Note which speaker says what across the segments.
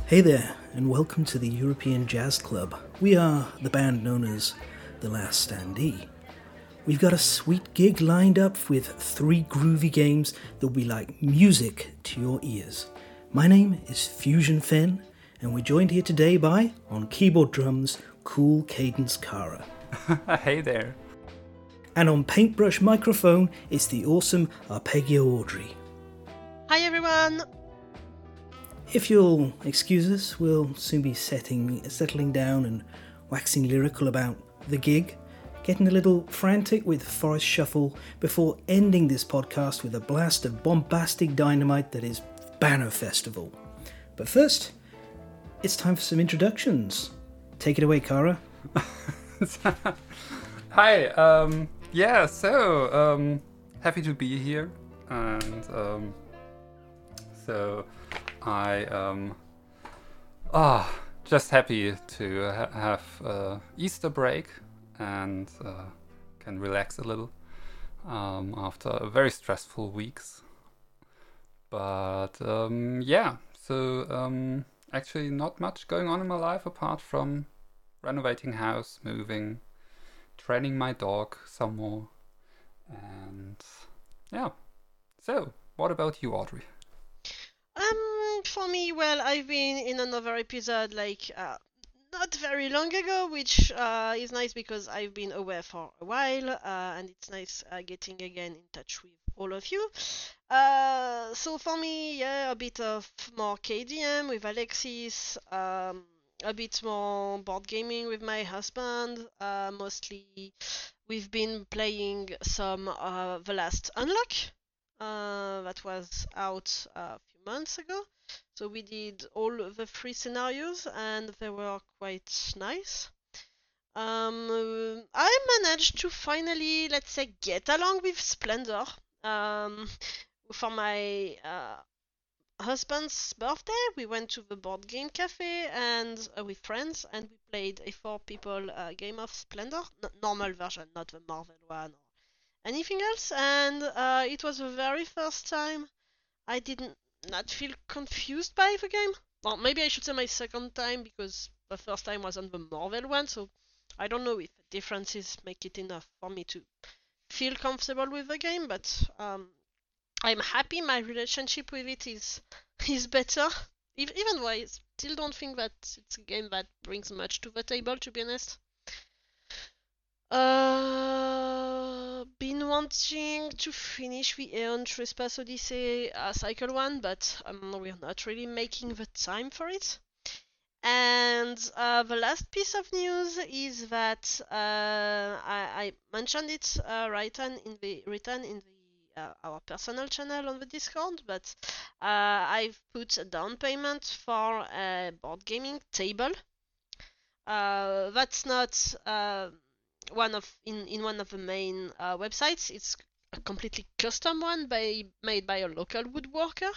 Speaker 1: Hey there, and welcome to the European Jazz Club. We are the band known as The Last Standee. We've got a sweet gig lined up with 3 groovy games that will be like music to your ears. My name is Fusion Fen, and we're joined here today by, on keyboard drums, Cool Cadence Kara.
Speaker 2: Hey there.
Speaker 1: And on paintbrush microphone, it's the awesome Arpeggio Audrey.
Speaker 3: Hi everyone!
Speaker 1: If you'll excuse us, we'll soon be settling down and waxing lyrical about the gig, getting a little frantic with Forest Shuffle before ending this podcast with a blast of bombastic dynamite that is Banner Festival. But first, it's time for some introductions. Take it away, Kara.
Speaker 2: Hi, happy to be here, and just happy to have Easter break and can relax a little after very stressful weeks. But actually not much going on in my life apart from renovating house, moving, training my dog some more, and yeah. So, what about you, Audrey?
Speaker 3: For me, well, I've been in another episode not very long ago, which is nice because I've been away for a while, and it's nice getting again in touch with all of you. So for me, a bit of more KDM with Alexis, a bit more board gaming with my husband. Mostly, we've been playing some The Last Unlock. That was out a few months ago. So we did all the 3 scenarios and they were quite nice. I managed to finally, let's say, get along with Splendor. For my husband's birthday, we went to the board game cafe and with friends, and we played a 4-people game of Splendor, normal version, not the Marvel one or anything else. And it was the very first time I did not feel confused by the game. Well, maybe I should say my second time, because the first time was on the Marvel one, so I don't know if the differences make it enough for me to feel comfortable with the game, but I'm happy my relationship with it is better, even though I still don't think that it's a game that brings much to the table, to be honest. Been wanting to finish the Aeon Trespass Odyssey Cycle 1, but we're not really making the time for it. And the last piece of news is that I mentioned it written in our personal channel on the Discord, but I've put a down payment for a board gaming table. That's not one of the main websites. It's a completely custom one made by a local woodworker.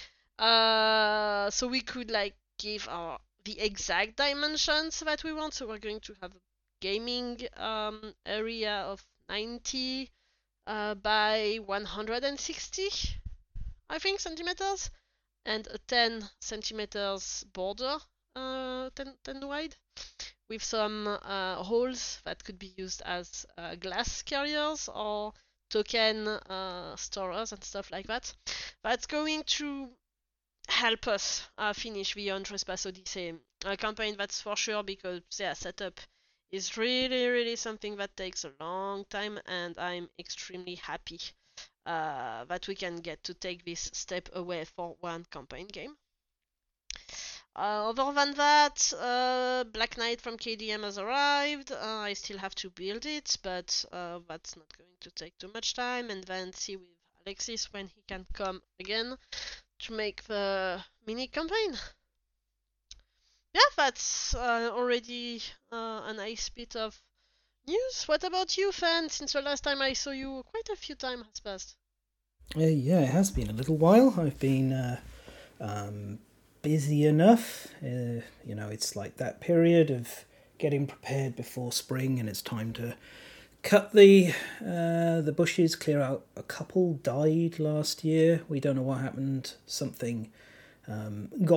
Speaker 3: So we could give the exact dimensions that we want. So we're going to have a gaming area of 90 by 160, I think, centimeters, and a 10 centimeters border, 10 wide, with some holes that could be used as glass carriers or token storers and stuff like that. That's going to help us finish the Aeon Trespass Odyssey campaign, that's for sure, because setup is really something that takes a long time, and I'm extremely happy that we can get to take this step away for one campaign game. Other than that, Black Knight from KDM has arrived. I still have to build it, but that's not going to take too much time, and then see with Alexis when he can come again to make the mini campaign. Yeah, that's already a nice bit of news. What about you, Fan? Since the last time I saw you, quite a few time has passed.
Speaker 1: Yeah, it has been a little while. I've been busy enough. It's like that period of getting prepared before spring, and it's time to cut the bushes, clear out. A couple died last year. We don't know what happened. Something got them.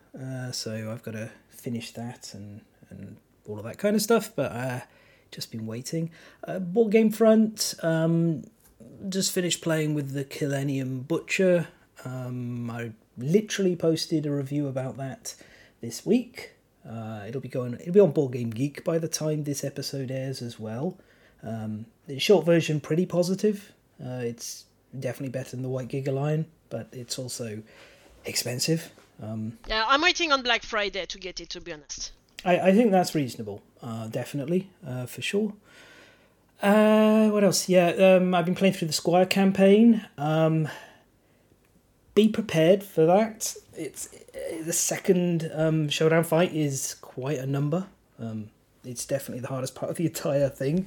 Speaker 1: so I've got to finish that and all of that kind of stuff, but just been waiting. Board game front, just finished playing with the Killennium Butcher. I literally posted a review about that this week. It'll be on Board Game Geek by the time this episode airs as well. The short version, pretty positive. It's definitely better than the White Giga line, but it's also expensive.
Speaker 3: Yeah, I'm waiting on Black Friday to get it, to be honest.
Speaker 1: I think that's reasonable, definitely, for sure. What else? Yeah, I've been playing through the Squire campaign. Be prepared for that. It's the second showdown fight is quite a number. It's definitely the hardest part of the entire thing.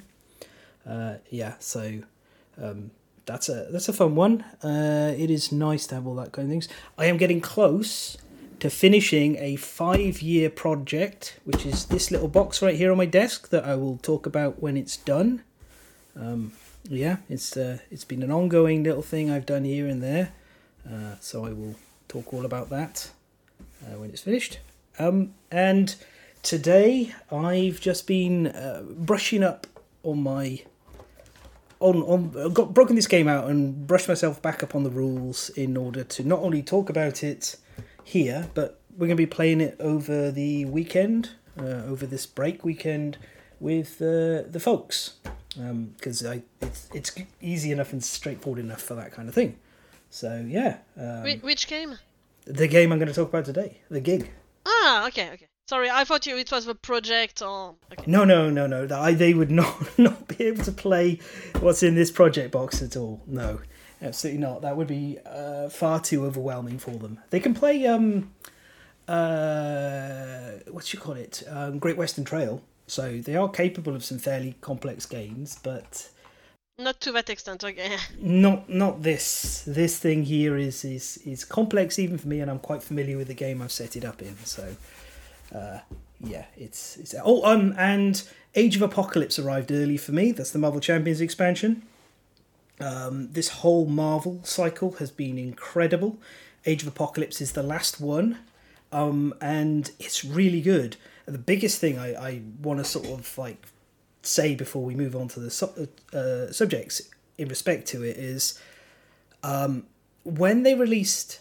Speaker 1: So that's a fun one. It is nice to have all that kind of things. I am getting close to finishing a 5-year project, which is this little box right here on my desk that I will talk about when it's done. It's been an ongoing little thing I've done here and there, so I will talk all about that when it's finished. And today I've just been brushing up on my got broken this game out and brushed myself back up on the rules in order to not only talk about it here, but we're going to be playing it over the weekend, over this break weekend with the folks, because it's easy enough and straightforward enough for that kind of thing. So yeah.
Speaker 3: Which game?
Speaker 1: The game I'm going to talk about today, the gig.
Speaker 3: Ah, okay. Sorry, I thought it was a project or... Okay.
Speaker 1: No. They would not be able to play what's in this project box at all. No, absolutely not. That would be far too overwhelming for them. They can play, Great Western Trail. So they are capable of some fairly complex games, but...
Speaker 3: Not to that extent, okay.
Speaker 1: Not this. This thing here is complex even for me, and I'm quite familiar with the game I've set it up in, so... it's and Age of Apocalypse arrived early for me. That's the Marvel Champions expansion. This whole Marvel cycle has been incredible. Age of Apocalypse is the last one, and it's really good. The biggest thing I want to sort of like say before we move on to the subjects in respect to it is when they released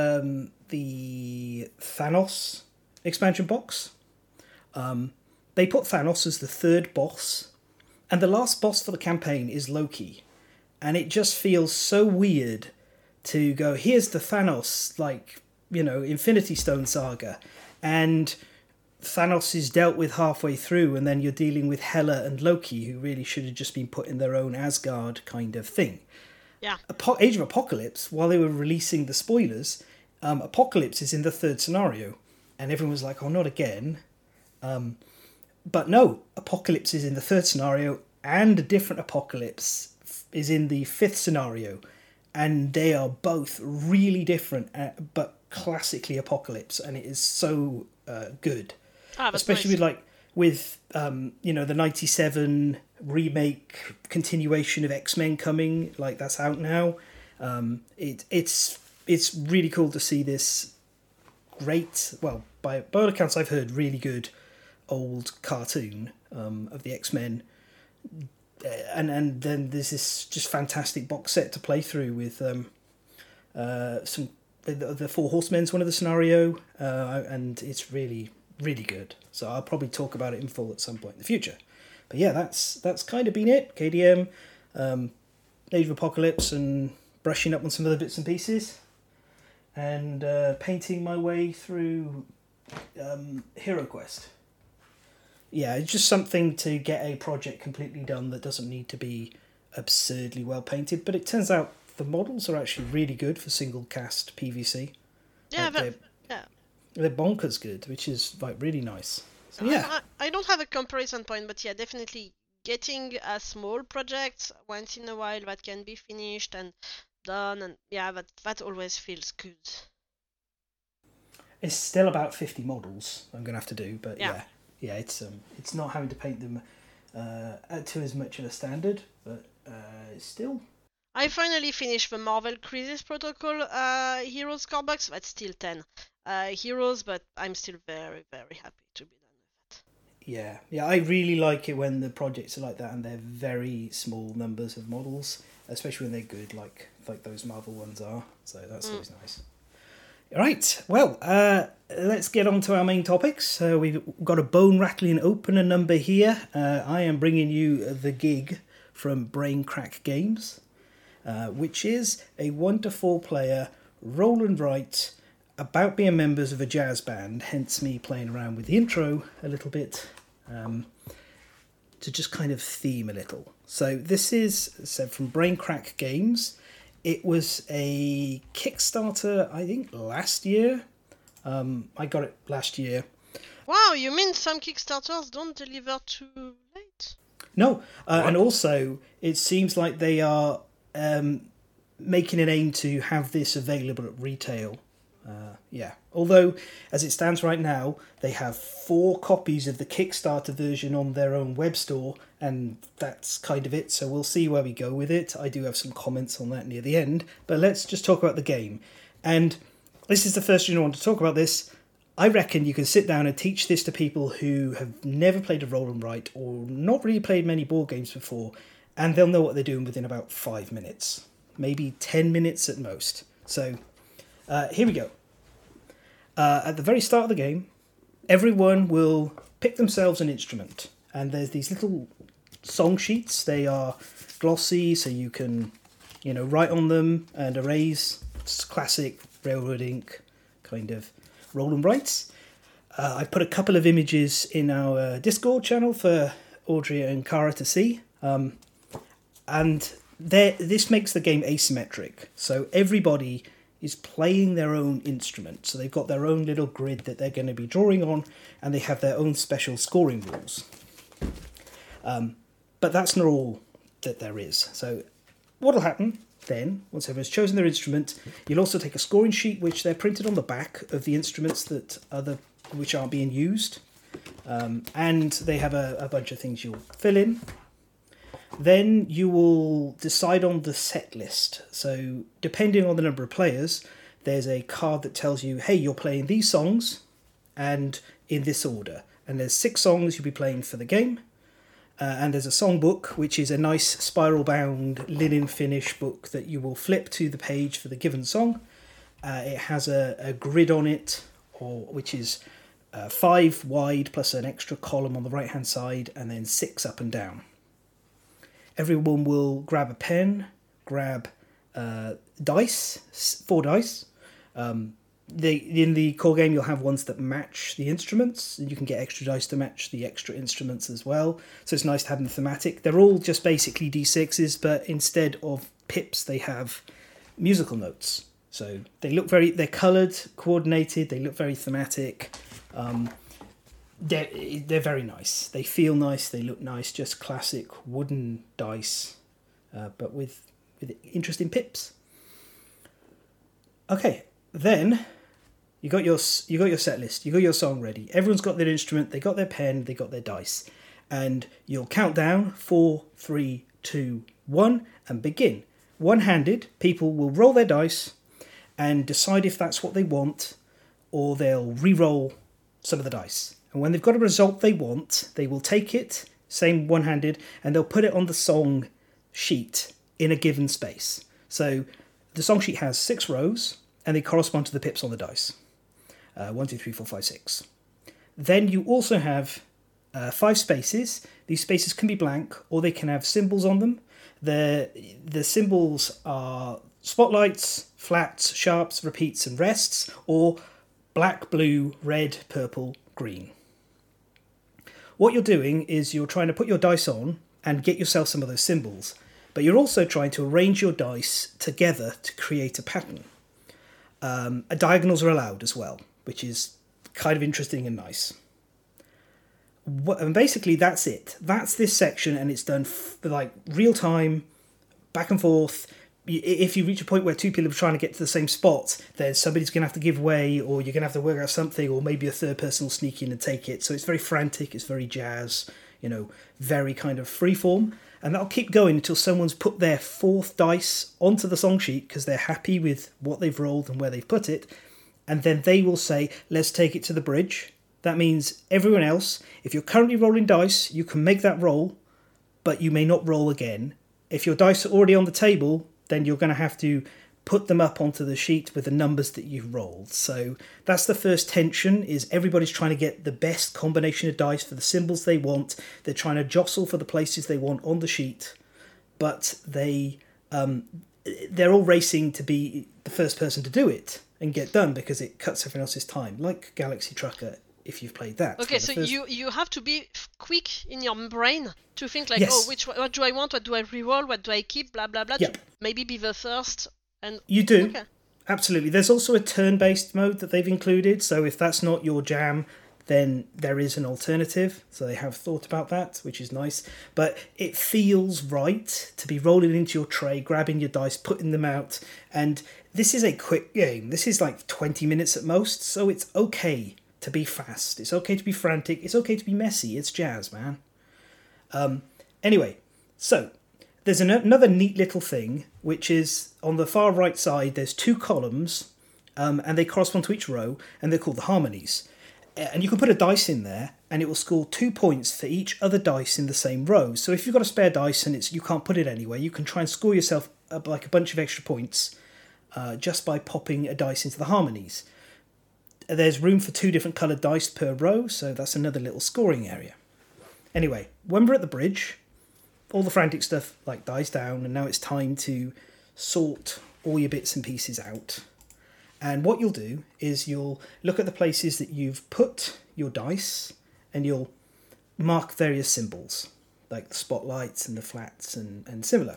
Speaker 1: the Thanos expansion box, they put Thanos as the third boss, and the last boss for the campaign is Loki, and it just feels so weird to go, here's the Thanos, Infinity Stone saga, and Thanos is dealt with halfway through, and then you're dealing with Hela and Loki, who really should have just been put in their own Asgard kind of thing.
Speaker 3: Yeah.
Speaker 1: Age of Apocalypse, while they were releasing the spoilers, Apocalypse is in the third scenario. And everyone was like, oh, not again. But no, Apocalypse is in the third scenario, and a different Apocalypse is in the fifth scenario. And they are both really different, but classically Apocalypse. And it is so good. Especially
Speaker 3: nice.
Speaker 1: with the 97 remake continuation of X-Men coming. That's out now. It's really cool to see this great, well, by all accounts I've heard, really good old cartoon of the X-Men, and then there's this just fantastic box set to play through with some the Four Horsemen's one of the scenario, and it's really, really good. So I'll probably talk about it in full at some point in the future. But yeah, that's kind of been it. KDM, Age of Apocalypse, and brushing up on some other bits and pieces, and painting my way through Hero Quest. Yeah, it's just something to get a project completely done that doesn't need to be absurdly well painted, but it turns out the models are actually really good for single cast PVC.
Speaker 3: Yeah,
Speaker 1: they're bonkers good, which is really nice. So yeah,
Speaker 3: I don't have a comparison point, but yeah, definitely getting a small project once in a while that can be finished and done, and yeah, that always feels good.
Speaker 1: It's still about 50 models I'm gonna have to do, but yeah, it's not having to paint them to as much of a standard, but it's still.
Speaker 3: I finally finished the Marvel Crisis Protocol Heroes core box. That's still 10 heroes, but I'm still very, very happy to be done with it.
Speaker 1: Yeah, I really like it when the projects are like that and they're very small numbers of models, especially when they're good, like those Marvel ones are. So that's always nice. Right, well, let's get on to our main topics. We've got a bone-rattling opener number here. I am bringing you The Gig from Brain Crack Games, which is a 1 to 4 player roll and write about being members of a jazz band, hence me playing around with the intro a little bit to just kind of theme a little. So this is from Brain Crack Games. It was a Kickstarter, I think, last year. I got it last year.
Speaker 3: Wow, you mean some Kickstarters don't deliver too late?
Speaker 1: No, and also it seems like they are making an aim to have this available at retail. Although, as it stands right now, they have 4 copies of the Kickstarter version on their own web store, and that's kind of it, so we'll see where we go with it. I do have some comments on that near the end, but let's just talk about the game. And this is the first reason I want to talk about this. I reckon you can sit down and teach this to people who have never played a roll and write or not really played many board games before, and they'll know what they're doing within about 5 minutes, maybe 10 minutes at most. So here we go. At the very start of the game, everyone will pick themselves an instrument, and there's these little song sheets. They are glossy, so you can, write on them and erase. It's classic Railroad Ink kind of roll and writes. I put a couple of images in our Discord channel for Audrey and Cara to see, and this makes the game asymmetric. So everybody is playing their own instrument. So they've got their own little grid that they're going to be drawing on, and they have their own special scoring rules. But that's not all that there is. So what'll happen then, once everyone's chosen their instrument, you'll also take a scoring sheet, which they're printed on the back of the instruments which aren't being used. And they have a bunch of things you'll fill in. Then you will decide on the set list. So depending on the number of players, there's a card that tells you, hey, you're playing these songs and in this order. And there's 6 songs you'll be playing for the game. And there's a songbook, which is a nice spiral-bound linen finish book that you will flip to the page for the given song. It has a grid on it, which is 5 wide plus an extra column on the right-hand side, and then 6 up and down. Everyone will grab a pen, grab dice, 4 dice. In the core game, you'll have ones that match the instruments, and you can get extra dice to match the extra instruments as well. So it's nice to have them thematic. They're all just basically D6s, but instead of pips, they have musical notes. So they're coloured, coordinated, they look very thematic. They're very nice. They feel nice. They look nice. Just classic wooden dice, but with interesting pips. Okay, then you got your set list. You got your song ready. Everyone's got their instrument. They got their pen. They got their dice, and you'll count down 4, 3, 2, 1, and begin. One-handed, people will roll their dice and decide if that's what they want, or they'll re-roll some of the dice. And when they've got a result they want, they will take it, same one-handed, and they'll put it on the song sheet in a given space. So the song sheet has 6 rows, and they correspond to the pips on the dice. 1, 2, 3, 4, 5, 6. Then you also have 5 spaces. These spaces can be blank, or they can have symbols on them. The symbols are spotlights, flats, sharps, repeats, and rests, or black, blue, red, purple, green. What you're doing is you're trying to put your dice on and get yourself some of those symbols, but you're also trying to arrange your dice together to create a pattern. Diagonals are allowed as well, which is kind of interesting and nice. And basically that's it. That's this section, and it's done like real time, back and forth. If you reach a point where 2 people are trying to get to the same spot, then somebody's going to have to give way, or you're going to have to work out something, or maybe a third person will sneak in and take it. So it's very frantic, it's very jazz. very kind of freeform. And that'll keep going until someone's put their 4th dice onto the song sheet because they're happy with what they've rolled and where they've put it. And then they will say, let's take it to the bridge. That means everyone else, if you're currently rolling dice, you can make that roll, but you may not roll again. If your dice are already on the table, then you're going to have to put them up onto the sheet with the numbers that you've rolled. So that's the first tension, is everybody's trying to get the best combination of dice for the symbols they want. They're trying to jostle for the places they want on the sheet, but they're all racing to be the first person to do it and get done because it cuts everyone else's time, like Galaxy Trucker, if you've played that.
Speaker 3: Okay, so you have to be quick in your brain to think like,
Speaker 1: Yes.
Speaker 3: what do I want, what do I reroll, what do I keep, blah blah blah.
Speaker 1: Yep.
Speaker 3: To maybe be the first. And
Speaker 1: You do.
Speaker 3: Okay.
Speaker 1: Absolutely. There's also a turn-based mode that they've included, so if that's not your jam, then there is an alternative. So they have thought about that, which is nice. But it feels right to be rolling into your tray, grabbing your dice, putting them out. And this is a quick game. This is like 20 minutes at most, so it's okay to be fast. It's okay to be frantic. It's okay to be messy. It's jazz, man. Anyway, so there's another neat little thing, which is on the far right side, there's 2 columns, and they correspond to each row, and they're called the harmonies. And you can put a dice in there, and it will score 2 points for each other dice in the same row. So if you've got a spare dice and you can't put it anywhere, you can try and score yourself like a bunch of extra points just by popping a dice into the harmonies. There's room for 2 different coloured dice per row, so that's another little scoring area. Anyway, when we're at the bridge, all the frantic stuff dies down, and now it's time to sort all your bits and pieces out. And what you'll do is you'll look at the places that you've put your dice, and you'll mark various symbols, like the spotlights and the flats and similar.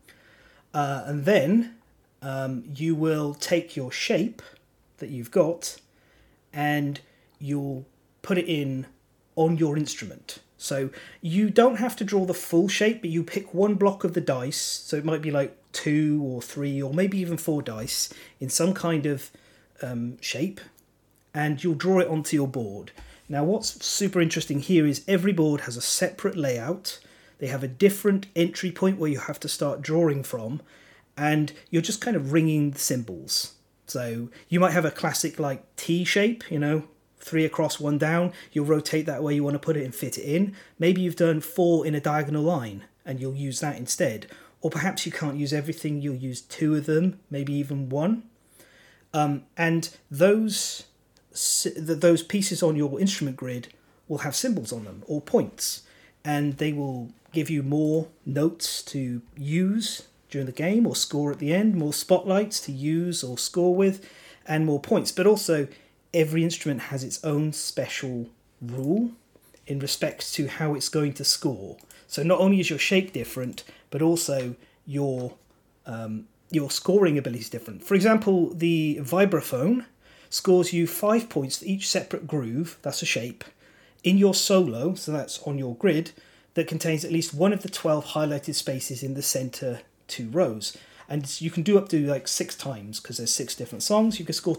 Speaker 1: And then you will take your shape that you've got, and you'll put it in on your instrument. So you don't have to draw the full shape, but you pick one block of the dice, so it might be like 2 or 3 or maybe even 4 dice in some kind of shape, and you'll draw it onto your board. Now what's super interesting here is every board has a separate layout. They have a different entry point where you have to start drawing from, and you're just kind of ringing the symbols. So you might have a classic T shape, 3 across, 1 down. You'll rotate that way you want to put it and fit it in. Maybe you've done 4 in a diagonal line and you'll use that instead. Or perhaps you can't use everything, you'll use 2 of them, maybe even 1. And those pieces on your instrument grid will have symbols on them, or points. And they will give you more notes to use during the game or score at the end, more spotlights to use or score with, and more points. But also, every instrument has its own special rule in respect to how it's going to score. So not only is your shape different, but also your scoring ability is different. For example, the vibraphone scores you 5 points for each separate groove, that's a shape, in your solo, so that's on your grid, that contains at least one of the 12 highlighted spaces in the centre 2 rows. And you can do up to 6 times, because there's 6 different songs. You can score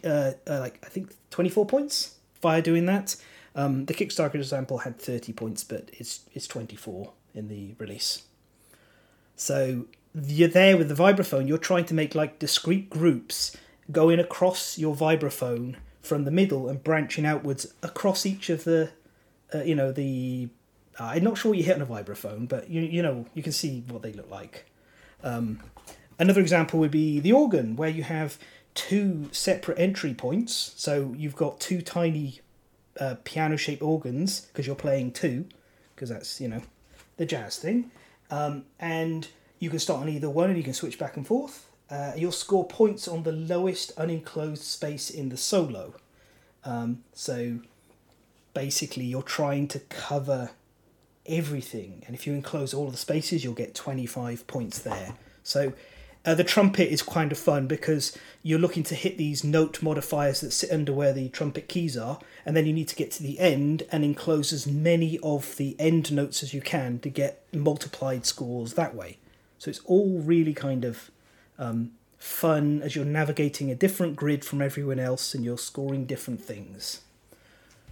Speaker 1: 24 points via doing that. The Kickstarter example had 30 points, but it's 24 in the release. So you're there with the vibraphone. You're trying to make discrete groups going across your vibraphone from the middle and branching outwards across each of the, I'm not sure what you hit on a vibraphone, but you can see what they look like. Another example would be the organ, where you have 2 separate entry points. So you've got 2 tiny piano-shaped organs, because you're playing 2, because that's, the jazz thing. And you can start on either one, and you can switch back and forth. You'll score points on the lowest unenclosed space in the solo. So basically, you're trying to cover everything, and if you enclose all of the spaces, you'll get 25 points there. So the trumpet is kind of fun, because you're looking to hit these note modifiers that sit under where the trumpet keys are, and then you need to get to the end and enclose as many of the end notes as you can to get multiplied scores that way. So it's all really kind of fun as you're navigating a different grid from everyone else, and you're scoring different things.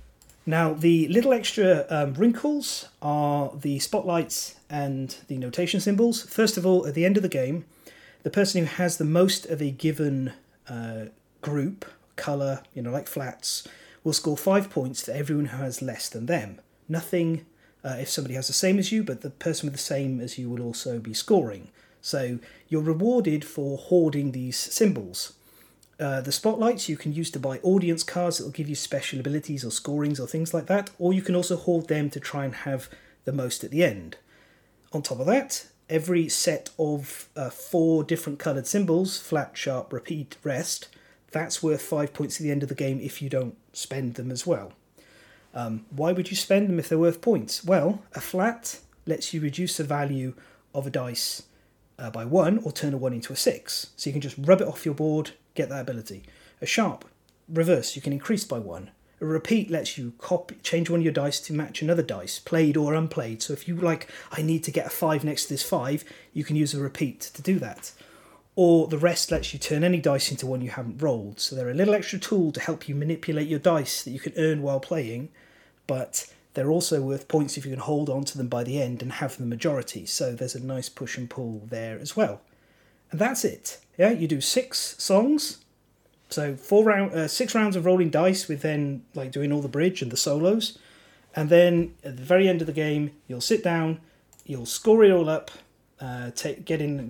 Speaker 1: Now, the little extra wrinkles are the spotlights and the notation symbols. First of all, at the end of the game, the person who has the most of a given group, colour, like flats, will score 5 points for everyone who has less than them. Nothing if somebody has the same as you, but the person with the same as you will also be scoring. So you're rewarded for hoarding these symbols. The spotlights you can use to buy audience cards that will give you special abilities or scorings or things like that, or you can also hoard them to try and have the most at the end. On top of that, every set of 4 different coloured symbols, flat, sharp, repeat, rest, that's worth 5 points at the end of the game if you don't spend them as well. Why would you spend them if they're worth points? Well, a flat lets you reduce the value of a dice by 1 or turn a 1 into a 6. So you can just rub it off your board, get that ability. A sharp, reverse, you can increase by 1. A repeat lets you change one of your dice to match another dice, played or unplayed. So if you I need to get a 5 next to this 5, you can use a repeat to do that. Or the rest lets you turn any dice into one you haven't rolled. So they're a little extra tool to help you manipulate your dice that you can earn while playing, but they're also worth points if you can hold on to them by the end and have the majority. So there's a nice push and pull there as well. And that's it. Yeah, you do 6 songs. So 6 rounds of rolling dice with then doing all the bridge and the solos. And then at the very end of the game, you'll sit down, you'll score it all up, get in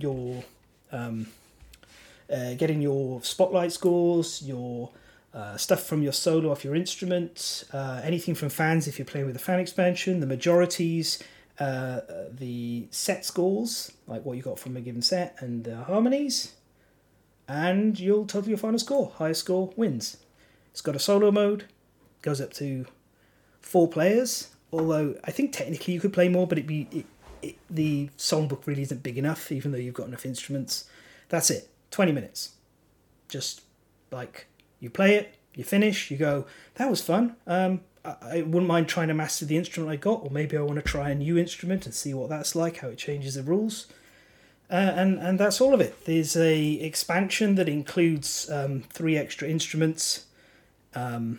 Speaker 1: your spotlight scores, your stuff from your solo off your instrument, anything from fans if you're playing with a fan expansion, the majorities, the set scores, like what you got from a given set, and the harmonies, and you'll total your final score. Highest score wins. It's got a solo mode, goes up to 4 players, although I think technically you could play more, but the songbook really isn't big enough, even though you've got enough instruments. That's it. 20 minutes. Just you play it, you finish, you go, that was fun. I wouldn't mind trying to master the instrument I got, or maybe I want to try a new instrument and see what that's like, how it changes the rules. And that's all of it. There's a expansion that includes 3 extra instruments, and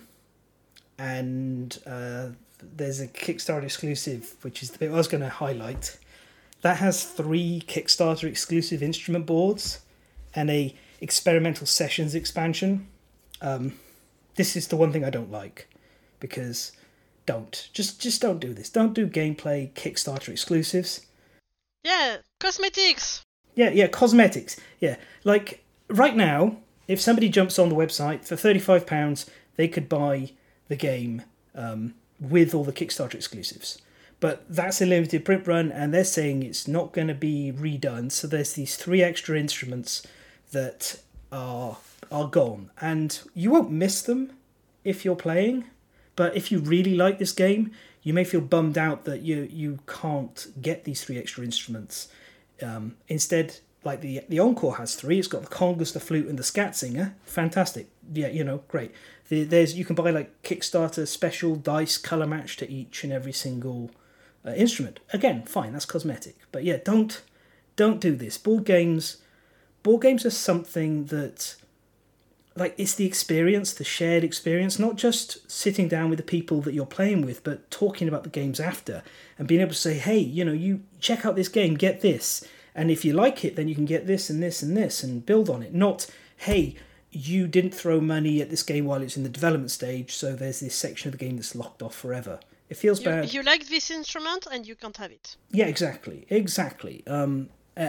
Speaker 1: there's a Kickstarter exclusive, which is the bit I was going to highlight. That has 3 Kickstarter exclusive instrument boards and a experimental sessions expansion. This is the one thing I don't like, because just don't do this. Don't do gameplay Kickstarter exclusives.
Speaker 3: Yeah, cosmetics.
Speaker 1: Yeah, cosmetics. Yeah, right now, if somebody jumps on the website for £35, they could buy the game with all the Kickstarter exclusives. But that's a limited print run, and they're saying it's not going to be redone. So there's these 3 extra instruments that are gone, and you won't miss them if you're playing. But if you really like this game, you may feel bummed out that you can't get these 3 extra instruments. Instead, the Encore has 3. It's got the congas, the flute, and the scat singer. Fantastic. Yeah, great. You can buy Kickstarter special dice color match to each and every single instrument. Again, fine, that's cosmetic. But yeah, don't do this. Board games are something that, it's the experience, the shared experience, not just sitting down with the people that you're playing with, but talking about the games after and being able to say, hey, you check out this game, get this. And if you like it, then you can get this and this and this and build on it. Not, hey, you didn't throw money at this game while it's in the development stage, so there's this section of the game that's locked off forever. It feels bad.
Speaker 3: You like this instrument and you can't have it.
Speaker 1: Yeah, exactly. And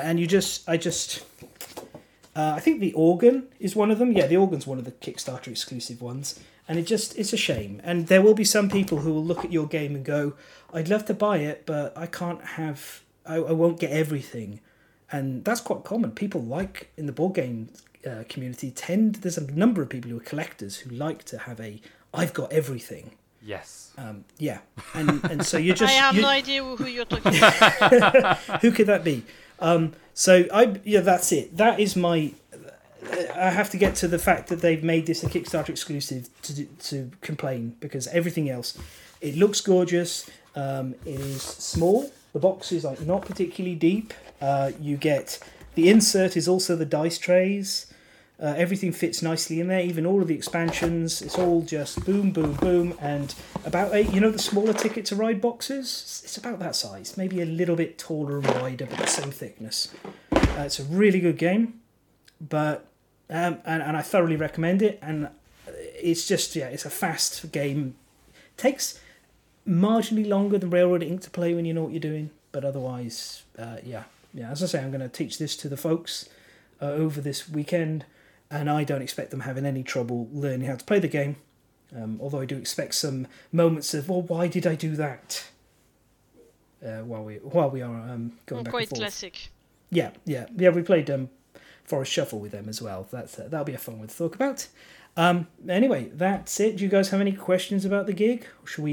Speaker 1: I think the organ is one of them. Yeah, the organ's one of the Kickstarter exclusive ones. And it's a shame. And there will be some people who will look at your game and go, I'd love to buy it, but I won't get everything. And that's quite common. People in the board game community there's a number of people who are collectors who like to have I've got everything.
Speaker 2: Yes.
Speaker 1: Yeah. And so you're just...
Speaker 3: I have no idea who you're talking about.
Speaker 1: Who could that be? That's it. That is my... I have to get to the fact that they've made this a Kickstarter exclusive to complain, because everything else, it looks gorgeous. It is small. The box is not particularly deep. You get... The insert is also the dice trays. Everything fits nicely in there, even all of the expansions. It's all just boom, boom, boom, and about the smaller Ticket to Ride boxes? It's about that size, maybe a little bit taller and wider, but the same thickness. It's a really good game, but and I thoroughly recommend it. And it's just, it's a fast game. Takes marginally longer than Railroad Ink to play when you know what you're doing, but otherwise, as I say, I'm going to teach this to the folks over this weekend. And I don't expect them having any trouble learning how to play the game. Although I do expect some moments of, well, why did I do that? While we are going back
Speaker 3: quite
Speaker 1: and forth.
Speaker 3: Classic.
Speaker 1: Yeah. We played Forest Shuffle with them as well. That'll be a fun one to talk about. Anyway, that's it. Do you guys have any questions about the gig? Or should we?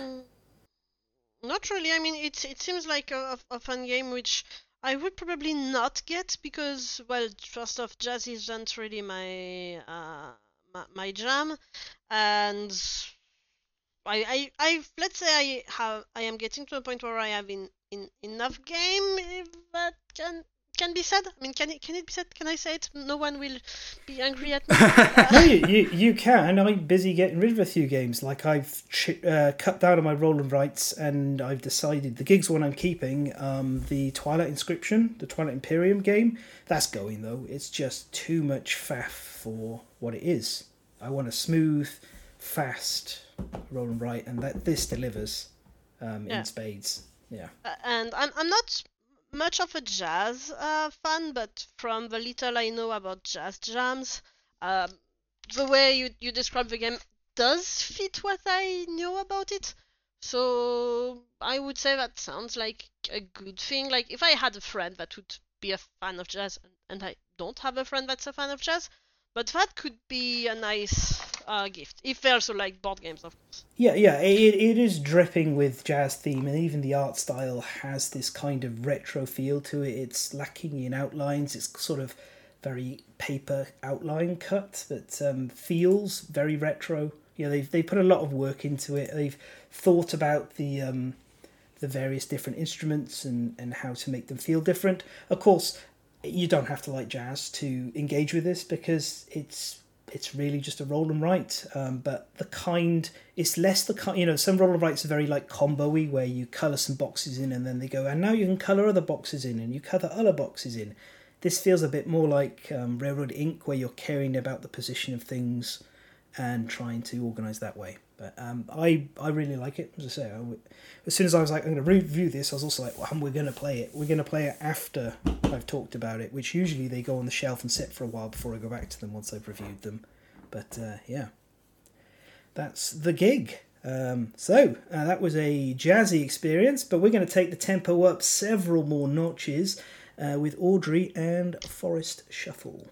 Speaker 3: Not really. I mean, it seems like a fun game which I would probably not get because, well, first off, jazz isn't really my jam, and I let's say I am getting to a point where I have enough game, if that can be said. I mean, can it be said? Can I say it? No one will be angry at me.
Speaker 1: No, you can. I'm busy getting rid of a few games. Like I've cut down on my roll and writes, and I've decided the gig's one I'm keeping. The Twilight Inscription, the Twilight Imperium game, that's going though. It's just too much faff for what it is. I want a smooth, fast roll and write, and this delivers in spades. Yeah.
Speaker 3: And I'm not much of a jazz fan, but from the little I know about jazz jams, the way you describe the game does fit what I know about it. So I would say that sounds like a good thing. Like if I had a friend that would be a fan of jazz, and I don't have a friend that's a fan of jazz, but that could be a nice gift. If they also like board games, of course.
Speaker 1: Yeah, it is dripping with jazz theme, and even the art style has this kind of retro feel to it. It's lacking in outlines. It's sort of very paper outline cut that feels very retro. They put a lot of work into it. They've thought about the various different instruments and how to make them feel different. Of course, you don't have to like jazz to engage with this because it's really just a roll and write. But it's less the kind, some roll and writes are very like combo-y where you colour some boxes in and then they go, and now you can colour other boxes in and you colour other boxes in. This feels a bit more like Railroad Ink, where you're caring about the position of things and trying to organise that way. But I really like it. As I say, as soon as I was like, I'm going to review this, I was also like, well, we're going to play it. We're going to play it after I've talked about it, which usually they go on the shelf and sit for a while before I go back to them once I've reviewed them. But that's the gig. So that was a jazzy experience, but we're going to take the tempo up several more notches with Audrey and Forest Shuffle.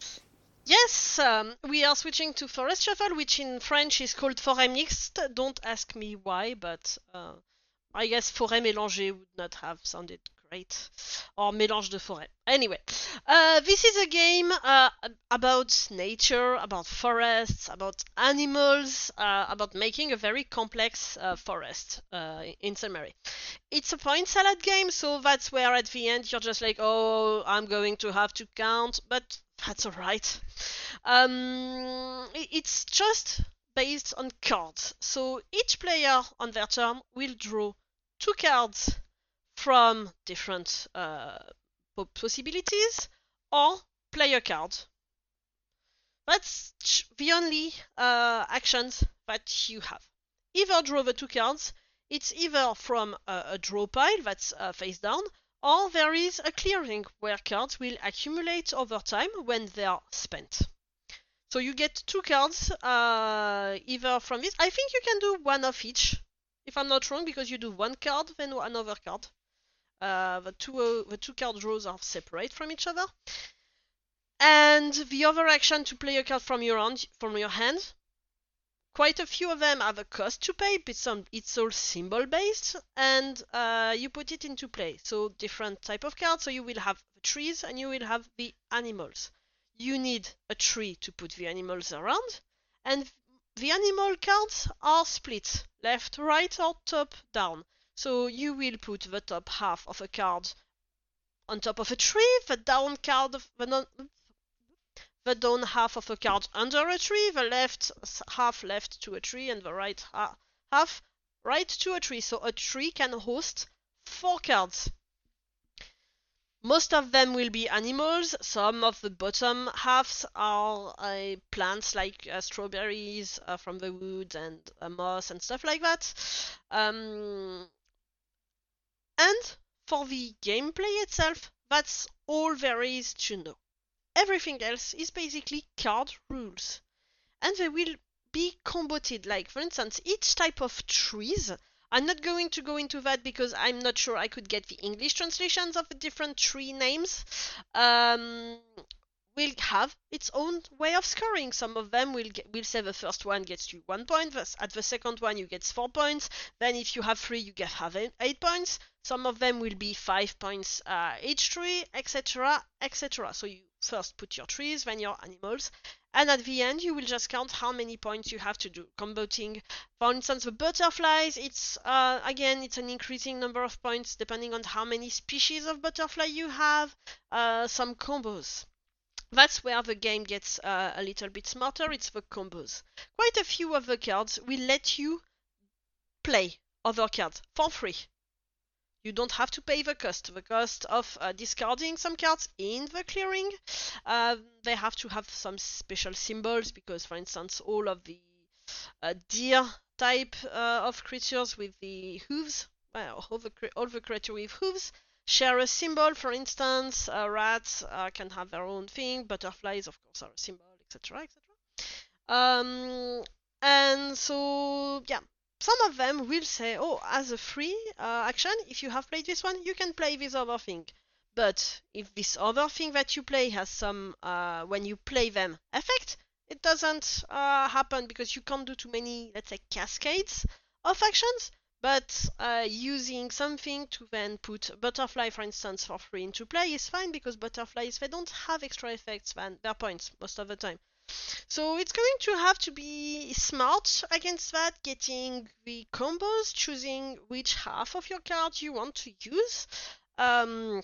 Speaker 3: Yes, we are switching to Forest Shuffle, which in French is called Forêt Mixte. Don't ask me why, but I guess Forêt Mélangée would not have sounded great. Or Mélange de Forêt. Anyway, this is a game about nature, about forests, about animals, about making a very complex forest in summary. It's a point salad game, so that's where at the end you're just like, oh, I'm going to have to count, but that's alright. It's just based on cards. So each player on their turn will draw 2 cards from different possibilities or play a card. That's the only actions that you have. Either draw the 2 cards, it's either from a draw pile that's face down, or there is a clearing where cards will accumulate over time when they are spent. So you get 2 cards either from this. I think you can do one of each, if I'm not wrong, because you do 1 card, then another card. The two card draws are separate from each other. And the other action to play a card from your hand. Quite a few of them have a cost to pay, but it's all symbol based, and you put it into play. So different type of cards. So you will have the trees and you will have the animals. You need a tree to put the animals around, and the animal cards are split left, right, or top, down. So you will put the top half of a card on top of a tree, the down card of the the down half of a card under a tree, the left half left to a tree, and the right half right to a tree. So a tree can host 4 cards. Most of them will be animals. Some of the bottom halves are plants like strawberries from the woods and moss and stuff like that. And for the gameplay itself, that's all there is to know. Everything else is basically card rules. And they will be combated. Like, for instance, each type of trees. I'm not going to go into that because I'm not sure I could get the English translations of the different tree names. Will have its own way of scoring. Some of them will say the first one gets you 1 point. At the second one you get 4 points. Then if you have 3 you have 8 points. Some of them will be 5 points each tree, etc, etc. So you first put your trees, then your animals, and at the end you will just count how many points you have to do combating. For instance, the butterflies, it's again, it's an increasing number of points depending on how many species of butterfly you have. Some combos. That's where the game gets a little bit smarter. It's the combos. Quite a few of the cards will let you play other cards for free. You don't have to pay the cost. The cost of discarding some cards in the clearing. They have to have some special symbols because, for instance, all of the deer type of creatures with the hooves, all the creatures with hooves, share a symbol. For instance, rats can have their own thing. Butterflies, of course, are a symbol, etc., etc. And so, yeah. Some of them will say, oh, as a free action, if you have played this one, you can play this other thing. But if this other thing that you play has some, when you play them, effect, it doesn't happen because you can't do too many, let's say, cascades of actions. But using something to then put butterfly, for instance, for free into play is fine because butterflies, they don't have extra effects than their points most of the time. So it's going to have to be smart against that, getting the combos, choosing which half of your card you want to use, and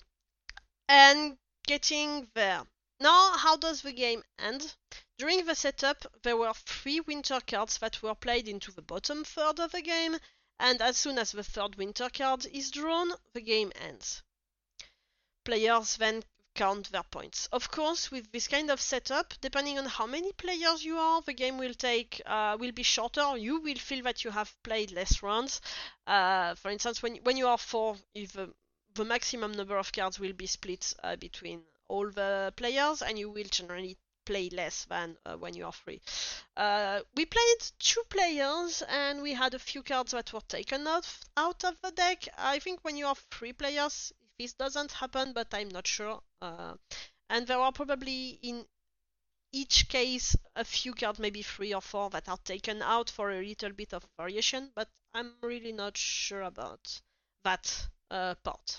Speaker 3: getting there. Now, how does the game end? During the setup, there were 3 winter cards that were played into the bottom third of the game, and as soon as the third winter card is drawn, the game ends. Players then count their points. Of course, with this kind of setup, depending on how many players you are, the game will be shorter. You will feel that you have played less rounds. For instance, when you are 4, if the maximum number of cards will be split between all the players, and you will generally play less than when you are 3. We played 2 players, and we had a few cards that were taken out of the deck. I think when you are 3 players, this doesn't happen, but I'm not sure. And there are probably in each case a few cards, maybe 3 or 4, that are taken out for a little bit of variation, but I'm really not sure about that part.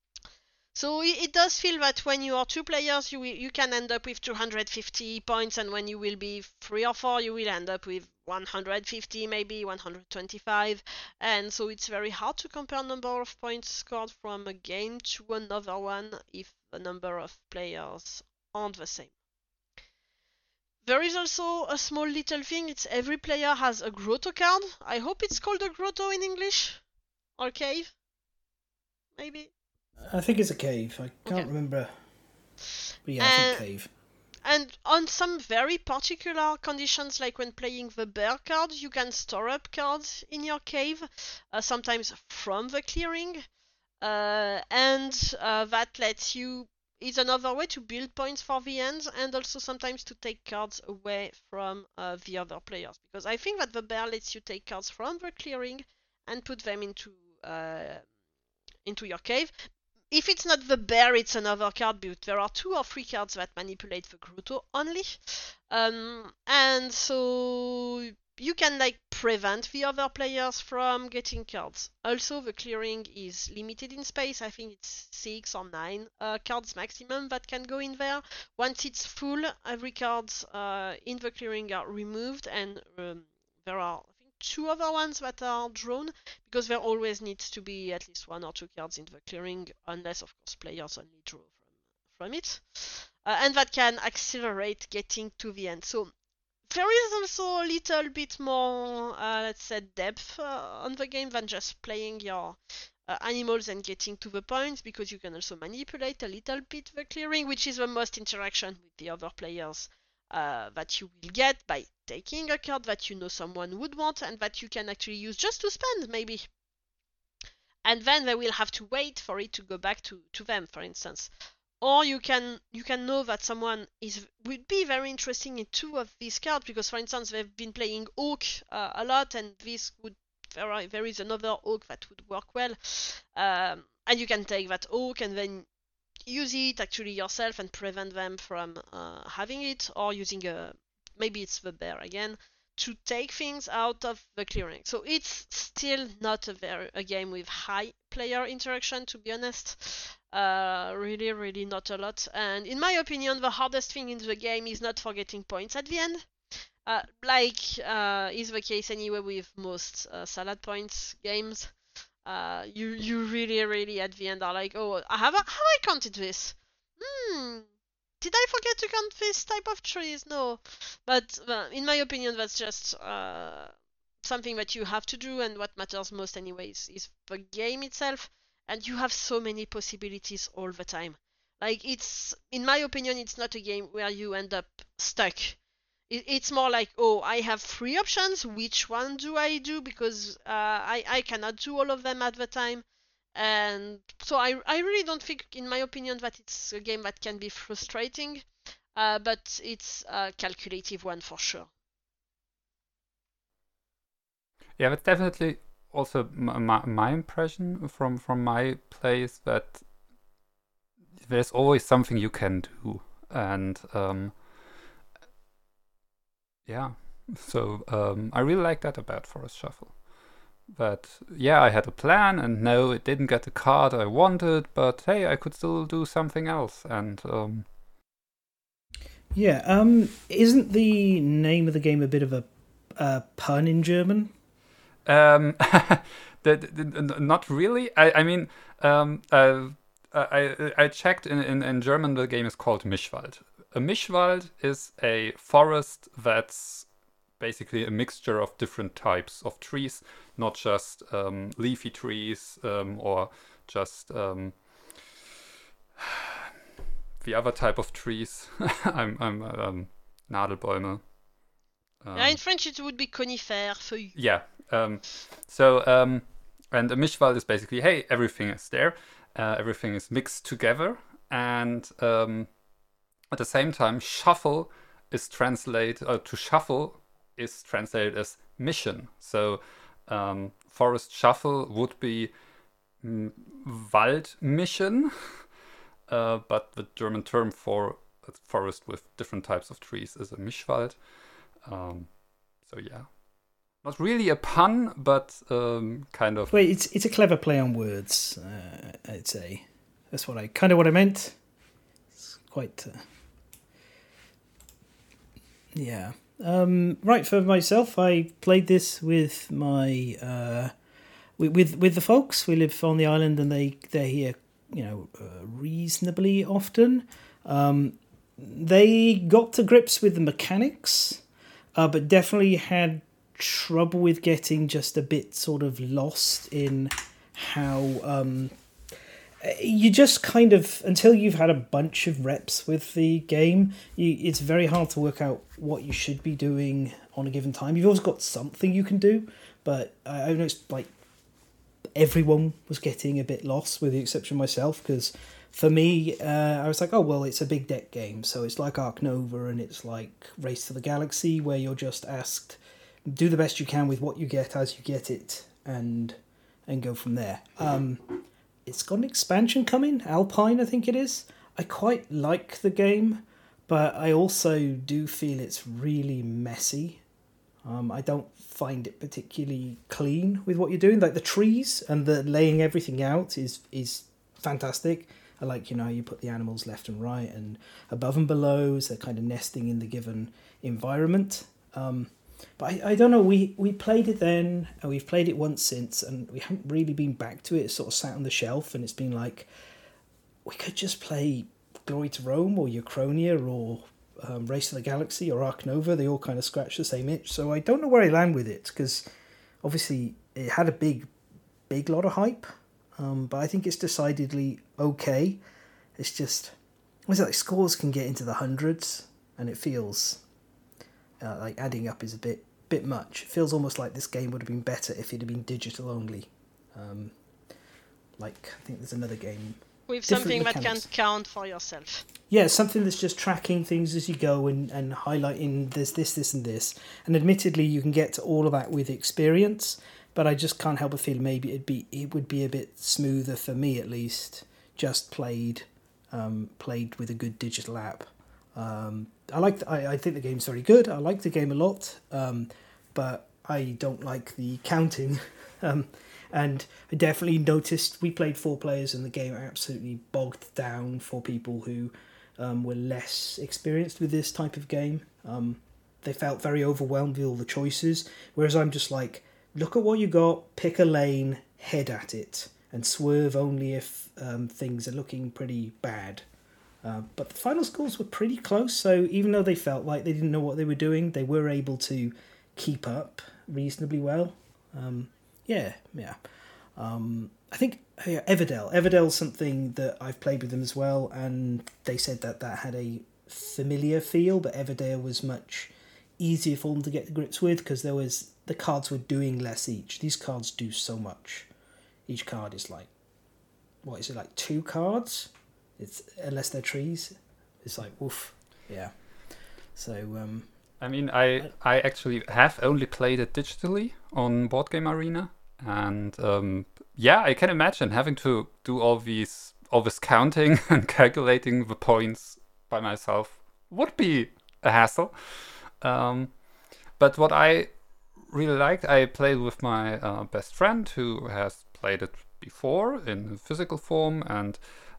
Speaker 3: So it does feel that when you are 2 players, you can end up with 250 points, and when you will be 3 or 4, you will end up with 150, maybe 125. And so it's very hard to compare number of points scored from a game to another one if the number of players aren't the same. There is also a small little thing. It's every player has a grotto card. I hope it's called a grotto in English. Or cave, maybe.
Speaker 1: I think it's a cave. I can't remember. But yeah, I think cave.
Speaker 3: And on some very particular conditions, like when playing the bear card, you can store up cards in your cave, sometimes from the clearing. And that lets you, is another way to build points for the end, and also sometimes to take cards away from the other players. Because I think that the bear lets you take cards from the clearing and put them into your cave. If it's not the bear, it's another card, but there are 2 or 3 cards that manipulate the grotto only. And so you can prevent the other players from getting cards. Also, the clearing is limited in space. I think it's 6 or 9 cards maximum that can go in there. Once it's full, every card in the clearing are removed, and there are 2 other ones that are drawn, because there always needs to be at least 1 or 2 cards in the clearing, unless of course players only draw from it. and that can accelerate getting to the end. So there is also a little bit more, let's say, depth on the game than just playing your animals and getting to the point, because you can also manipulate a little bit the clearing, which is the most interaction with the other players that you will get by taking a card that you know someone would want and that you can actually use just to spend, maybe. And then they will have to wait for it to go back to them, for instance. Or you can know that someone would be very interesting in two of these cards, because for instance they've been playing Oak a lot, and this would there is another Oak that would work well, and you can take that Oak and then use it actually yourself and prevent them from having it, or using maybe it's the bear again to take things out of the clearing. So it's still not a game with high player interaction, to be honest. Really not a lot. And in my opinion, the hardest thing in the game is not for getting points at the end. Is the case anyway with most salad points games. You really at the end are like, oh, have I counted this? Did I forget to count this type of trees? No. But in my opinion, that's just something that you have to do, and what matters most anyways is the game itself, and you have so many possibilities all the time. Like, in my opinion, it's not a game where you end up stuck. It's more like, oh, I have 3 options, which one do I do? Because I cannot do all of them at the time. And so I really don't think, in my opinion, that it's a game that can be frustrating, but it's a calculative one for sure.
Speaker 2: Yeah, that's definitely also my impression from my place, that there's always something you can do, and yeah, so I really like that about Forest Shuffle. That, yeah, I had a plan, and no, it didn't get the card I wanted, but hey, I could still do something else, and
Speaker 1: yeah, isn't the name of the game a bit of a pun in German?
Speaker 2: not really. I mean, I checked in German. The game is called Mischwald. A Mischwald is a forest that's basically a mixture of different types of trees, not just leafy trees or just the other type of trees. I'm Nadelbäume.
Speaker 3: In French, it would be conifères, feuilles.
Speaker 2: Yeah. And a Mischwald is basically, hey, everything is there, everything is mixed together, and at the same time, shuffle is translated as mission. So forest shuffle would be Waldmischen, but the German term for a forest with different types of trees is a Mischwald. So yeah, not really a pun, but kind of.
Speaker 1: Wait, it's a clever play on words. I'd say that's what I meant. It's quite. Yeah. Right, for myself, I played this with my with the folks. We live on the island, and they're here, reasonably often. They got to grips with the mechanics, but definitely had trouble with getting just a bit sort of lost in how you just kind of, until you've had a bunch of reps with the game, it's very hard to work out what you should be doing on a given time. You've always got something you can do, but I noticed like everyone was getting a bit lost, with the exception of myself, because for me, I was like, oh, well, it's a big deck game, so it's like Ark Nova and it's like Race to the Galaxy, where you're just asked, do the best you can with what you get as you get it, and go from there. It's got an expansion coming, Alpine, I think it is. I quite like the game, but I also do feel it's really messy. I don't find it particularly clean with what you're doing. Like the trees and the laying everything out is fantastic. I like, you put the animals left and right and above and below, so they're kind of nesting in the given environment. But I don't know, we played it then, and we've played it once since, and we haven't really been back to it. It's sort of sat on the shelf, and it's been like, we could just play Glory to Rome or Uchronia or Race to the Galaxy or Ark Nova. They all kind of scratch the same itch. So I don't know where I land with it, because obviously it had a big lot of hype. But I think it's decidedly okay. It's just, scores can get into the hundreds, and it feels like adding up is a bit much. It feels almost like this game would have been better if it had been digital only. I think there's another game
Speaker 3: with something that can count for yourself.
Speaker 1: Yeah, something that's just tracking things as you go and highlighting this, and this. And admittedly, you can get to all of that with experience, but I just can't help but feel maybe it would be a bit smoother for me, at least, just played with a good digital app. I think the game's very good. I like the game a lot, but I don't like the counting. And I definitely noticed we played 4 players and the game absolutely bogged down for people who were less experienced with this type of game. They felt very overwhelmed with all the choices, whereas I'm just like, look at what you got, pick a lane, head at it, and swerve only if things are looking pretty bad. But the final scores were pretty close, so even though they felt like they didn't know what they were doing, they were able to keep up reasonably well. I think Everdell. Something that I've played with them as well, and they said that had a familiar feel, but Everdale was much easier for them to get to grips with, because the cards were doing less each. These cards do so much. Each card is like, what is it, like 2 cards? It's, unless they're trees, it's like woof. Yeah. So
Speaker 2: I mean, I actually have only played it digitally on Board Game Arena, and I can imagine having to do all this counting and calculating the points by myself would be a hassle. But what I really liked, I played with my best friend who has played it before in physical form, and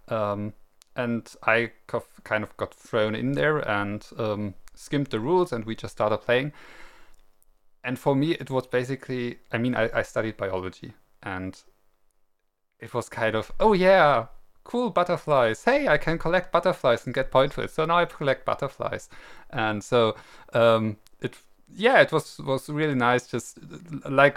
Speaker 2: I kind of got thrown in there and skimmed the rules, and we just started playing. And for me, it was basically, I studied biology, and it was kind of, oh yeah, cool butterflies. Hey, I can collect butterflies and get points for it. So now I collect butterflies. And so it was really nice, just like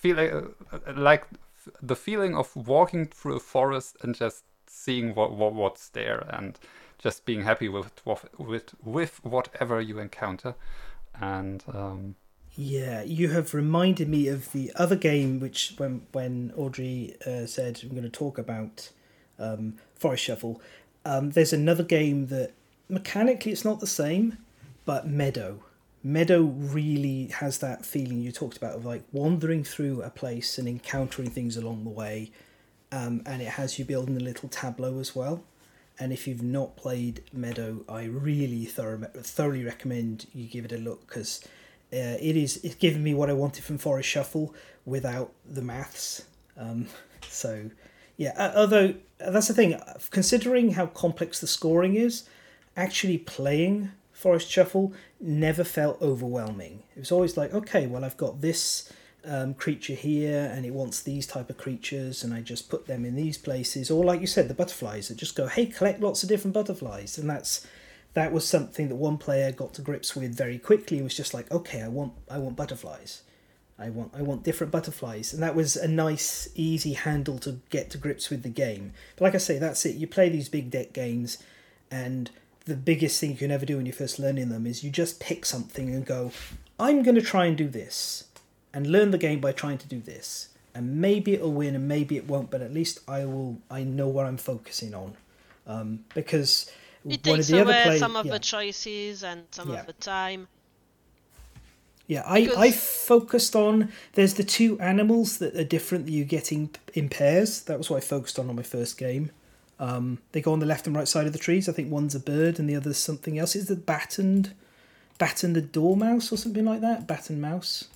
Speaker 2: the feeling of walking through a forest and just seeing what's there, and just being happy with whatever you encounter. And
Speaker 1: yeah, you have reminded me of the other game, which when Audrey said I'm going to talk about Forest Shuffle, there's another game that mechanically it's not the same, but Meadow really has that feeling you talked about of like wandering through a place and encountering things along the way, and it has you building a little tableau as well. And if you've not played Meadow, I really thoroughly recommend you give it a look, because it's given me what I wanted from Forest Shuffle without the maths. So yeah, although that's the thing, considering how complex the scoring is, actually playing Forest Shuffle never felt overwhelming. It was always like, okay, well, I've got this creature here and it wants these type of creatures, and I just put them in these places. Or like you said, the butterflies that just go, hey, collect lots of different butterflies. And that was something that one player got to grips with very quickly. It was just like, okay, I want butterflies. I want different butterflies. And that was a nice, easy handle to get to grips with the game. But like I say, that's it. You play these big deck games, and the biggest thing you can ever do when you're first learning them is you just pick something and go, I'm going to try and do this, and learn the game by trying to do this. And maybe it'll win and maybe it won't, but at least I know what I'm focusing on. Because
Speaker 3: it takes away some of the choices and some of the time.
Speaker 1: Yeah, I focused on, there's the 2 animals that are different that you get in pairs. That was what I focused on my first game. They go on the left and right side of the trees. I think one's a bird and the other's something else. Is it Batten the dormouse or something like that? Batten mouse.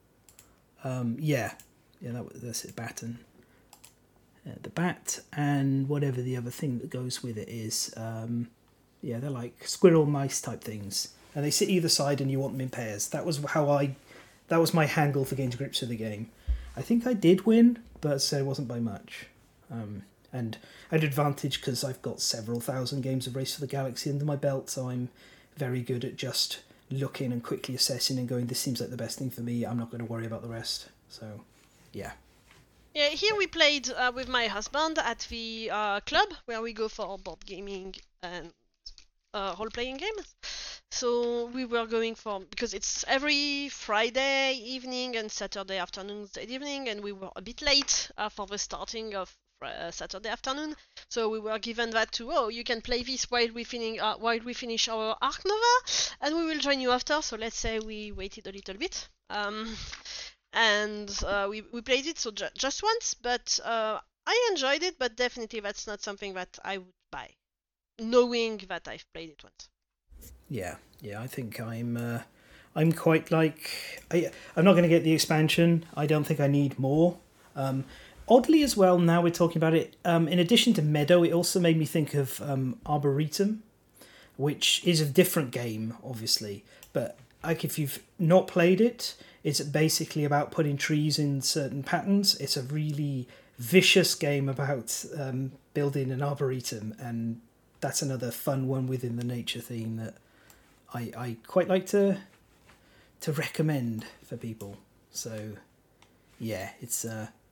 Speaker 1: That's it, Batten. The bat and whatever the other thing that goes with it is. They're like squirrel mice type things, and they sit either side and you want them in pairs. That was my handle for getting to grips with the game. I think I did win, but so it wasn't by much. And and an advantage because I've got several thousand games of Race for the Galaxy under my belt, so I'm very good at just looking and quickly assessing and going, this seems like the best thing for me, I'm not going to worry about the rest. So, yeah.
Speaker 3: Yeah, here we played with my husband at the club where we go for board gaming and role-playing games. So we were going for, because it's every Friday evening and Saturday afternoon evening, and we were a bit late for the starting of Saturday afternoon. So we were given that to, you can play this while we finish our Arc Nova, and we will join you after. So let's say we waited a little bit. And we played it just once, but I enjoyed it, but definitely that's not something that I would buy, knowing that I've played it once.
Speaker 1: Yeah, I think I'm quite like... I'm not going to get the expansion. I don't think I need more. Oddly as well, now we're talking about it, in addition to Meadow, it also made me think of Arboretum, which is a different game, obviously, but like if you've not played it, it's basically about putting trees in certain patterns. It's a really vicious game about building an arboretum, and that's another fun one within the nature theme that I quite like to recommend for people. So yeah, it's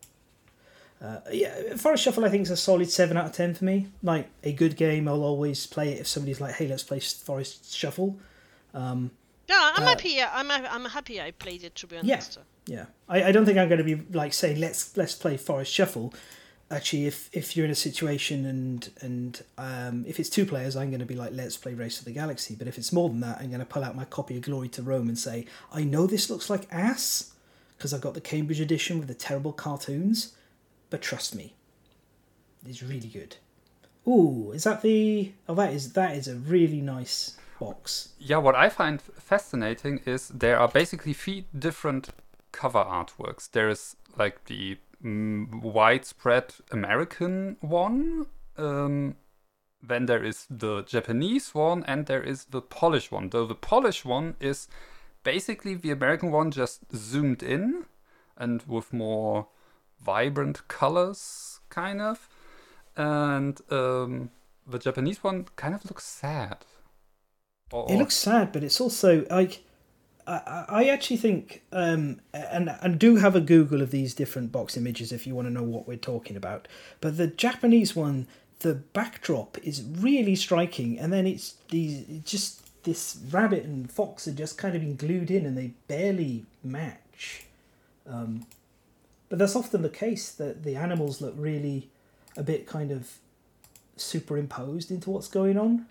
Speaker 1: Forest Shuffle I think is a solid 7 out of 10 for me. Like a good game, I'll always play it if somebody's like, hey, let's play Forest Shuffle.
Speaker 3: Yeah, I'm happy. I'm happy I played it, to be honest.
Speaker 1: Yeah. I don't think I'm going to be like saying let's play Forest Shuffle. Actually, if you're in a situation and if it's 2 players, I'm going to be like, let's play Race for the Galaxy. But if it's more than that, I'm going to pull out my copy of Glory to Rome and say, I know this looks like ass because I've got the Cambridge edition with the terrible cartoons, but trust me, it's really good. Ooh, is that the... Oh, that is a really nice box.
Speaker 2: Yeah, what I find fascinating is there are basically 3 different cover artworks. There is like the widespread American one, then there is the Japanese one, and there is the Polish one. Though the Polish one is basically the American one just zoomed in and with more vibrant colors, kind of. And the Japanese one kind of looks sad.
Speaker 1: It looks sad, but it's also like... I actually think, and do have a Google of these different box images if you want to know what we're talking about. But the Japanese one, the backdrop is really striking, and then it's this rabbit and fox are just kind of been glued in, and they barely match. But that's often the case, that the animals look really a bit kind of superimposed into what's going on.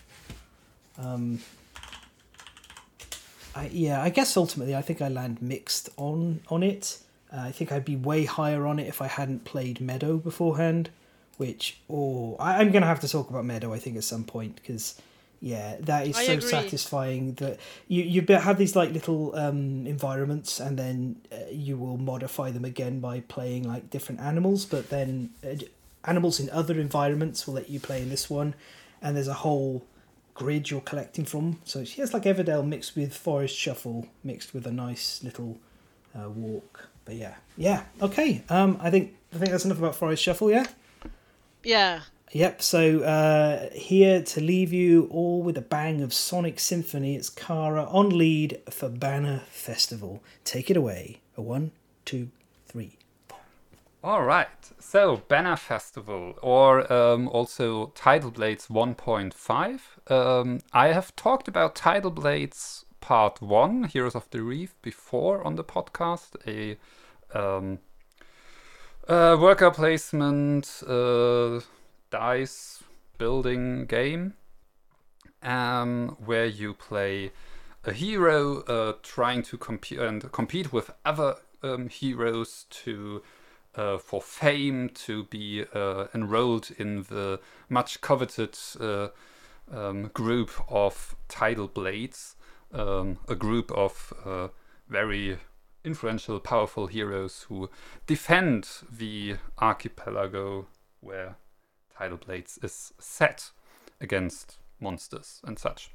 Speaker 1: I guess ultimately I think I land mixed on it. I think I'd be way higher on it if I hadn't played Meadow beforehand, I'm going to have to talk about Meadow I think at some point, because that is so satisfying that you have these like little environments, and then you will modify them again by playing like different animals, but then animals in other environments will let you play in this one, and there's a whole grid you're collecting from. So it's like Everdell mixed with Forest Shuffle mixed with a nice little walk. But yeah, okay. I think that's enough about Forest Shuffle. Yeah. Yep. So here to leave you all with a bang of Sonic Symphony, it's Kara on lead for Banner Festival. Take it away. 1, 2, 3, 4.
Speaker 2: All right. So Banner Festival, or also Tidal Blades 1.5. I have talked about Tidal Blades Part 1, Heroes of the Reef, before on the podcast. A worker placement, dice building game, where you play a hero trying to compete with other heroes for fame, to be enrolled in the much coveted group of Tidal Blades, a group of very influential, powerful heroes who defend the archipelago where Tidal Blades is set against monsters and such.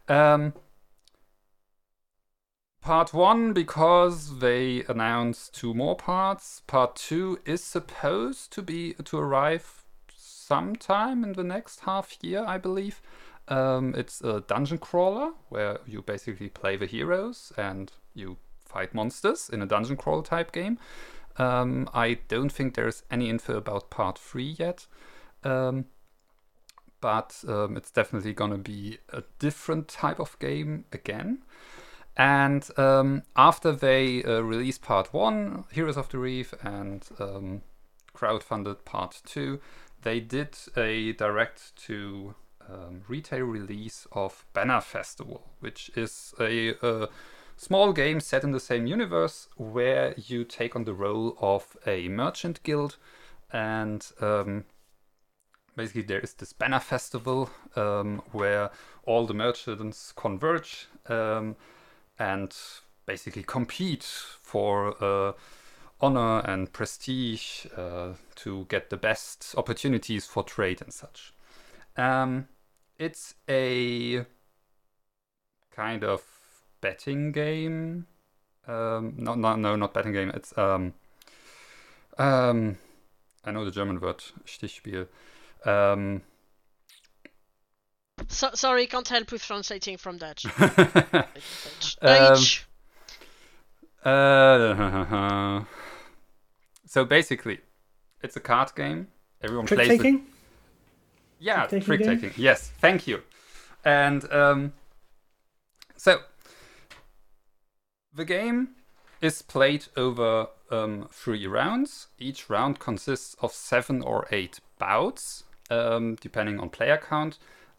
Speaker 2: Part 1, because they announced 2 more parts. Part 2 is supposed to arrive sometime in the next half year, I believe. It's a dungeon crawler where you basically play the heroes and you fight monsters in a dungeon crawler type game. I don't think there's any info about part 3 yet. But it's definitely going to be a different type of game again. And after they released part 1, Heroes of the Reef, and crowdfunded part 2, they did a direct to retail release of Banner Festival, which is a small game set in the same universe where you take on the role of a merchant guild, and basically there is this Banner Festival where all the merchants converge and basically compete for honor and prestige to get the best opportunities for trade and such. It's a kind of betting game. No, not betting game. It's I know the German word Stichspiel.
Speaker 3: Sorry, can't help with translating from Dutch. Dutch.
Speaker 2: So basically, it's a card game. Everyone
Speaker 1: Trick
Speaker 2: plays
Speaker 1: taking?
Speaker 2: it. Yeah, trick
Speaker 1: game?
Speaker 2: taking. Yes, thank you. And so the game is played over 3 rounds. Each round consists of 7 or 8 bouts, depending on player count.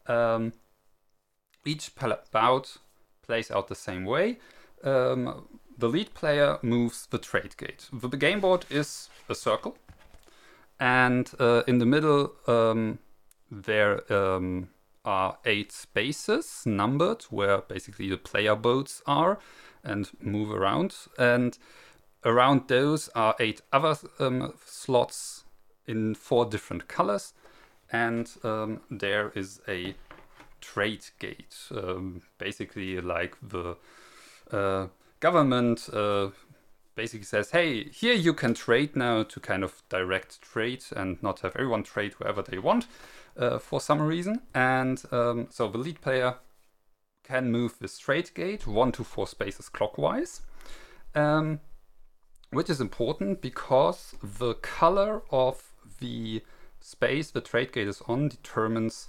Speaker 2: Each bout plays out the same way. The lead player moves the trade gate. The game board is a circle, and in the middle there are 8 spaces numbered where basically the player boats are and move around. And around those are 8 other slots in 4 different colors. And there is a trade gate. Basically like the government basically says, hey, here you can trade now, to kind of direct trade and not have everyone trade wherever they want for some reason. And so the lead player can move this trade gate 1 to 4 spaces clockwise, which is important because the color of the space the trade gate is on determines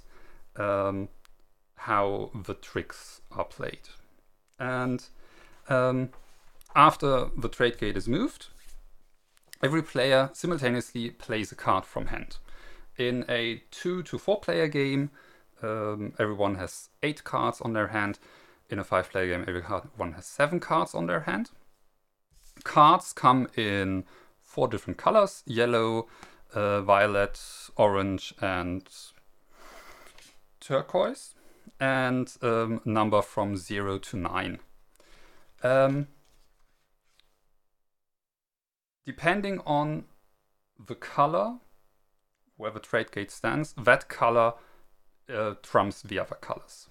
Speaker 2: how the tricks are played. And after the trade gate is moved, every player simultaneously plays a card from hand. In a 2 to 4 player game, everyone has 8 cards on their hand. In a 5 player game, everyone has 7 cards on their hand. Cards come in 4 different colors: yellow, violet, orange, and turquoise, and number from 0 to 9. Depending on the color where the trade gate stands, that color trumps the other colors.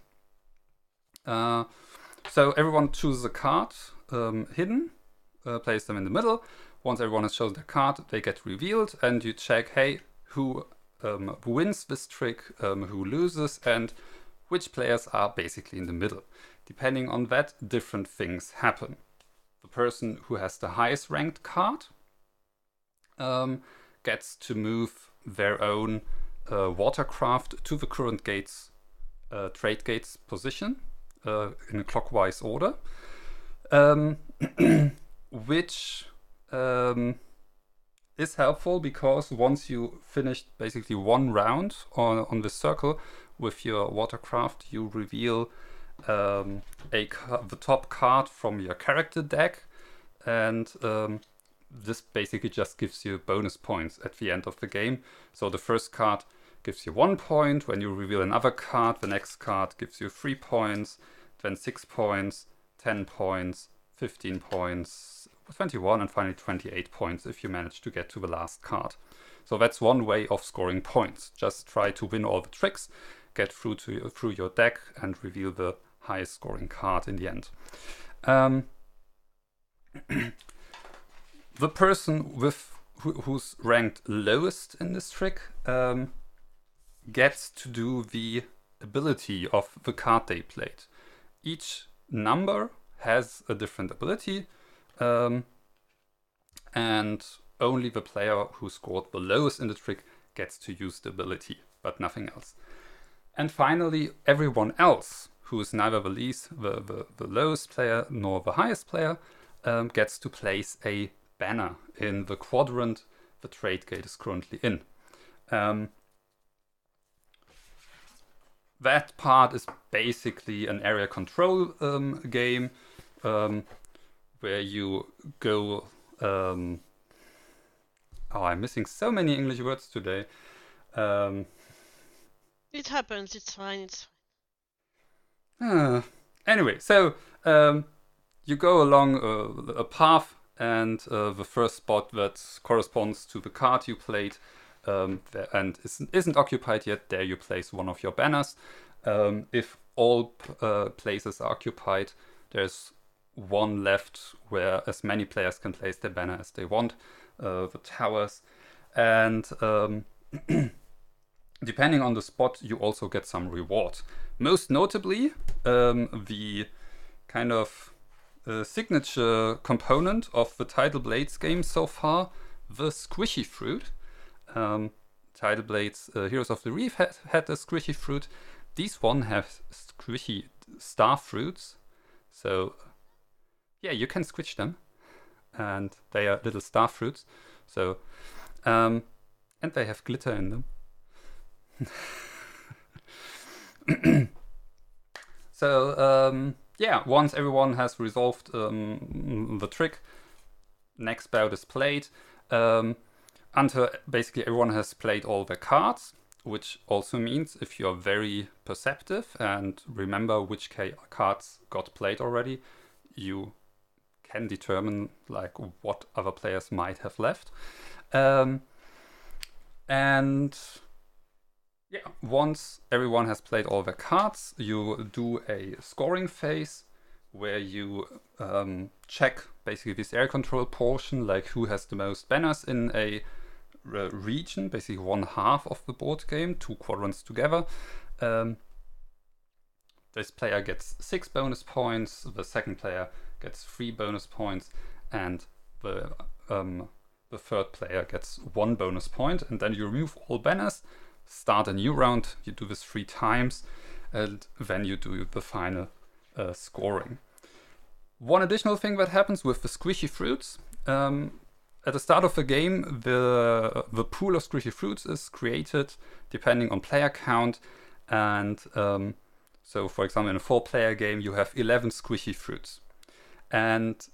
Speaker 2: So everyone chooses a card hidden, place them in the middle. Once everyone has chosen their card, they get revealed, and you check, hey, who wins this trick, who loses, and which players are basically in the middle. Depending on that, different things happen. The person who has the highest ranked card gets to move their own watercraft to the current trade gate's position in a clockwise order, which is helpful because once you finished basically one round on the circle with your watercraft, you reveal the top card from your character deck, and this basically just gives you bonus points at the end of the game. So the first card gives you 1 point. When you reveal another card, the next card gives you 3 points, then 6 points, 10 points, 15 points, 21, and finally 28 points if you manage to get to the last card. So that's one way of scoring points. Just try to win all the tricks, get through your deck, and reveal the highest scoring card in the end. The person who's ranked lowest in this trick gets to do the ability of the card they played. Each number has a different ability, and only the player who scored the lowest in the trick gets to use the ability, but nothing else. And finally, everyone else who is neither the lowest player nor the highest player gets to place a banner in the quadrant the trade gate is currently in. That part is basically an area control game where you go... I'm missing so many English words today.
Speaker 3: It happens, it's fine.
Speaker 2: Anyway, so you go along a path, and the first spot that corresponds to the card you played and isn't occupied yet, there you place one of your banners. If all places are occupied, there's one left where as many players can place their banner as they want, the towers. And depending on the spot, you also get some reward. Most notably, the kind of signature component of the Tidal Blades game so far, the squishy fruit. Tidal Blades Heroes of the Reef had a squishy fruit. These one have squishy star fruits. So yeah, you can squish them, and they are little star fruits. So and they have glitter in them. So yeah, once everyone has resolved the trick, next bout is played until basically everyone has played all their cards, which also means if you're very perceptive and remember which cards got played already, you can determine like what other players might have left. And yeah, once everyone has played all their cards, you do a scoring phase where you check basically this air control portion, like who has the most banners in a region, basically one half of the board game, 2 quadrants together. This player gets 6 bonus points, the second player gets 3 bonus points, and the third player gets 1 bonus point, and then you remove all banners, start a new round. You do this 3 times, and then you do the final scoring. One additional thing that happens with the squishy fruits, at the start of the game, the pool of squishy fruits is created depending on player count, and so for example in a 4-player game you have 11 squishy fruits, and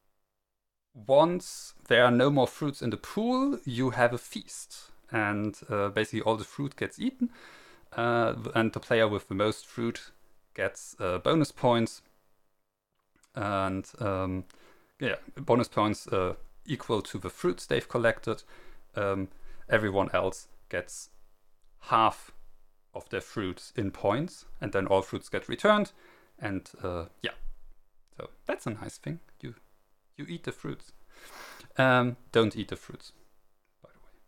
Speaker 2: once there are no more fruits in the pool, you have a feast, and basically all the fruit gets eaten, and the player with the most fruit gets bonus points, and bonus points equal to the fruits they've collected. Everyone else gets half of their fruits in points, and then all fruits get returned, and so that's a nice thing. You eat the fruits. Don't eat the fruits, by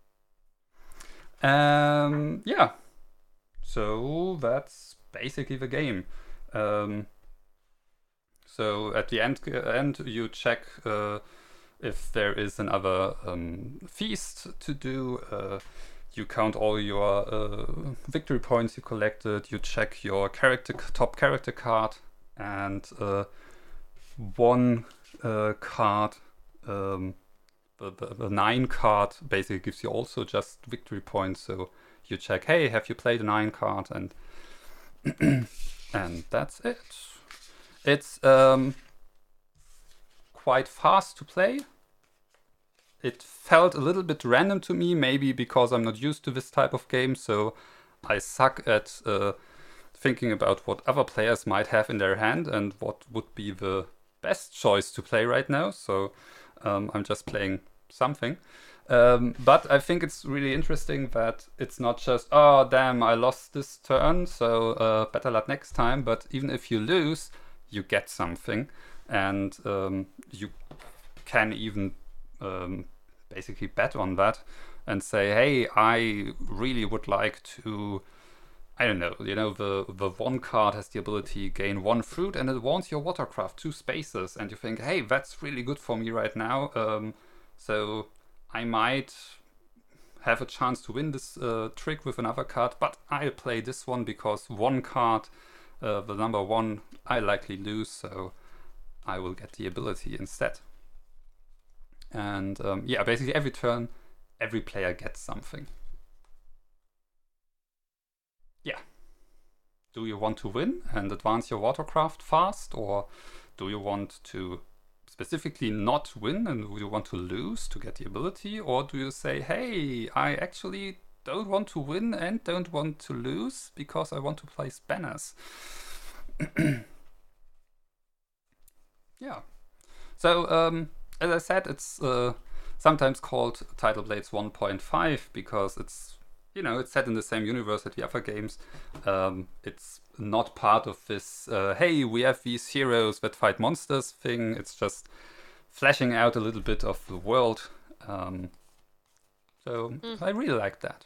Speaker 2: the way. So that's basically the game. So at the end you check if there is another feast to do. You count all your victory points you collected. You check your top character card, and one card, the 9 card, basically gives you also just victory points. So you check, hey, have you played a 9 card, and and that's it. It's quite fast to play. It felt a little bit random to me, maybe because I'm not used to this type of game, so I suck at thinking about what other players might have in their hand and what would be the best choice to play right now, so I'm just playing something. But I think it's really interesting that it's not just, oh damn, I lost this turn, so better luck next time, but even if you lose, you get something, and you can even basically bet on that and say, hey, I really would like to I don't know, the one card has the ability gain one fruit and it wants your watercraft 2 spaces, and you think, hey, that's really good for me right now, so I might have a chance to win this trick with another card, but I'll play this one because one card, the number 1, I likely lose, so I will get the ability instead. And basically every turn, every player gets something. Yeah. Do you want to win and advance your watercraft fast, or do you want to specifically not win and do you want to lose to get the ability, or do you say, hey, I actually don't want to win and don't want to lose because I want to place banners? Yeah. So, as I said, it's sometimes called Tidal Blades 1.5 because it's set in the same universe as the other games. It's not part of this, hey, we have these heroes that fight monsters thing. It's just fleshing out a little bit of the world. So I really like that.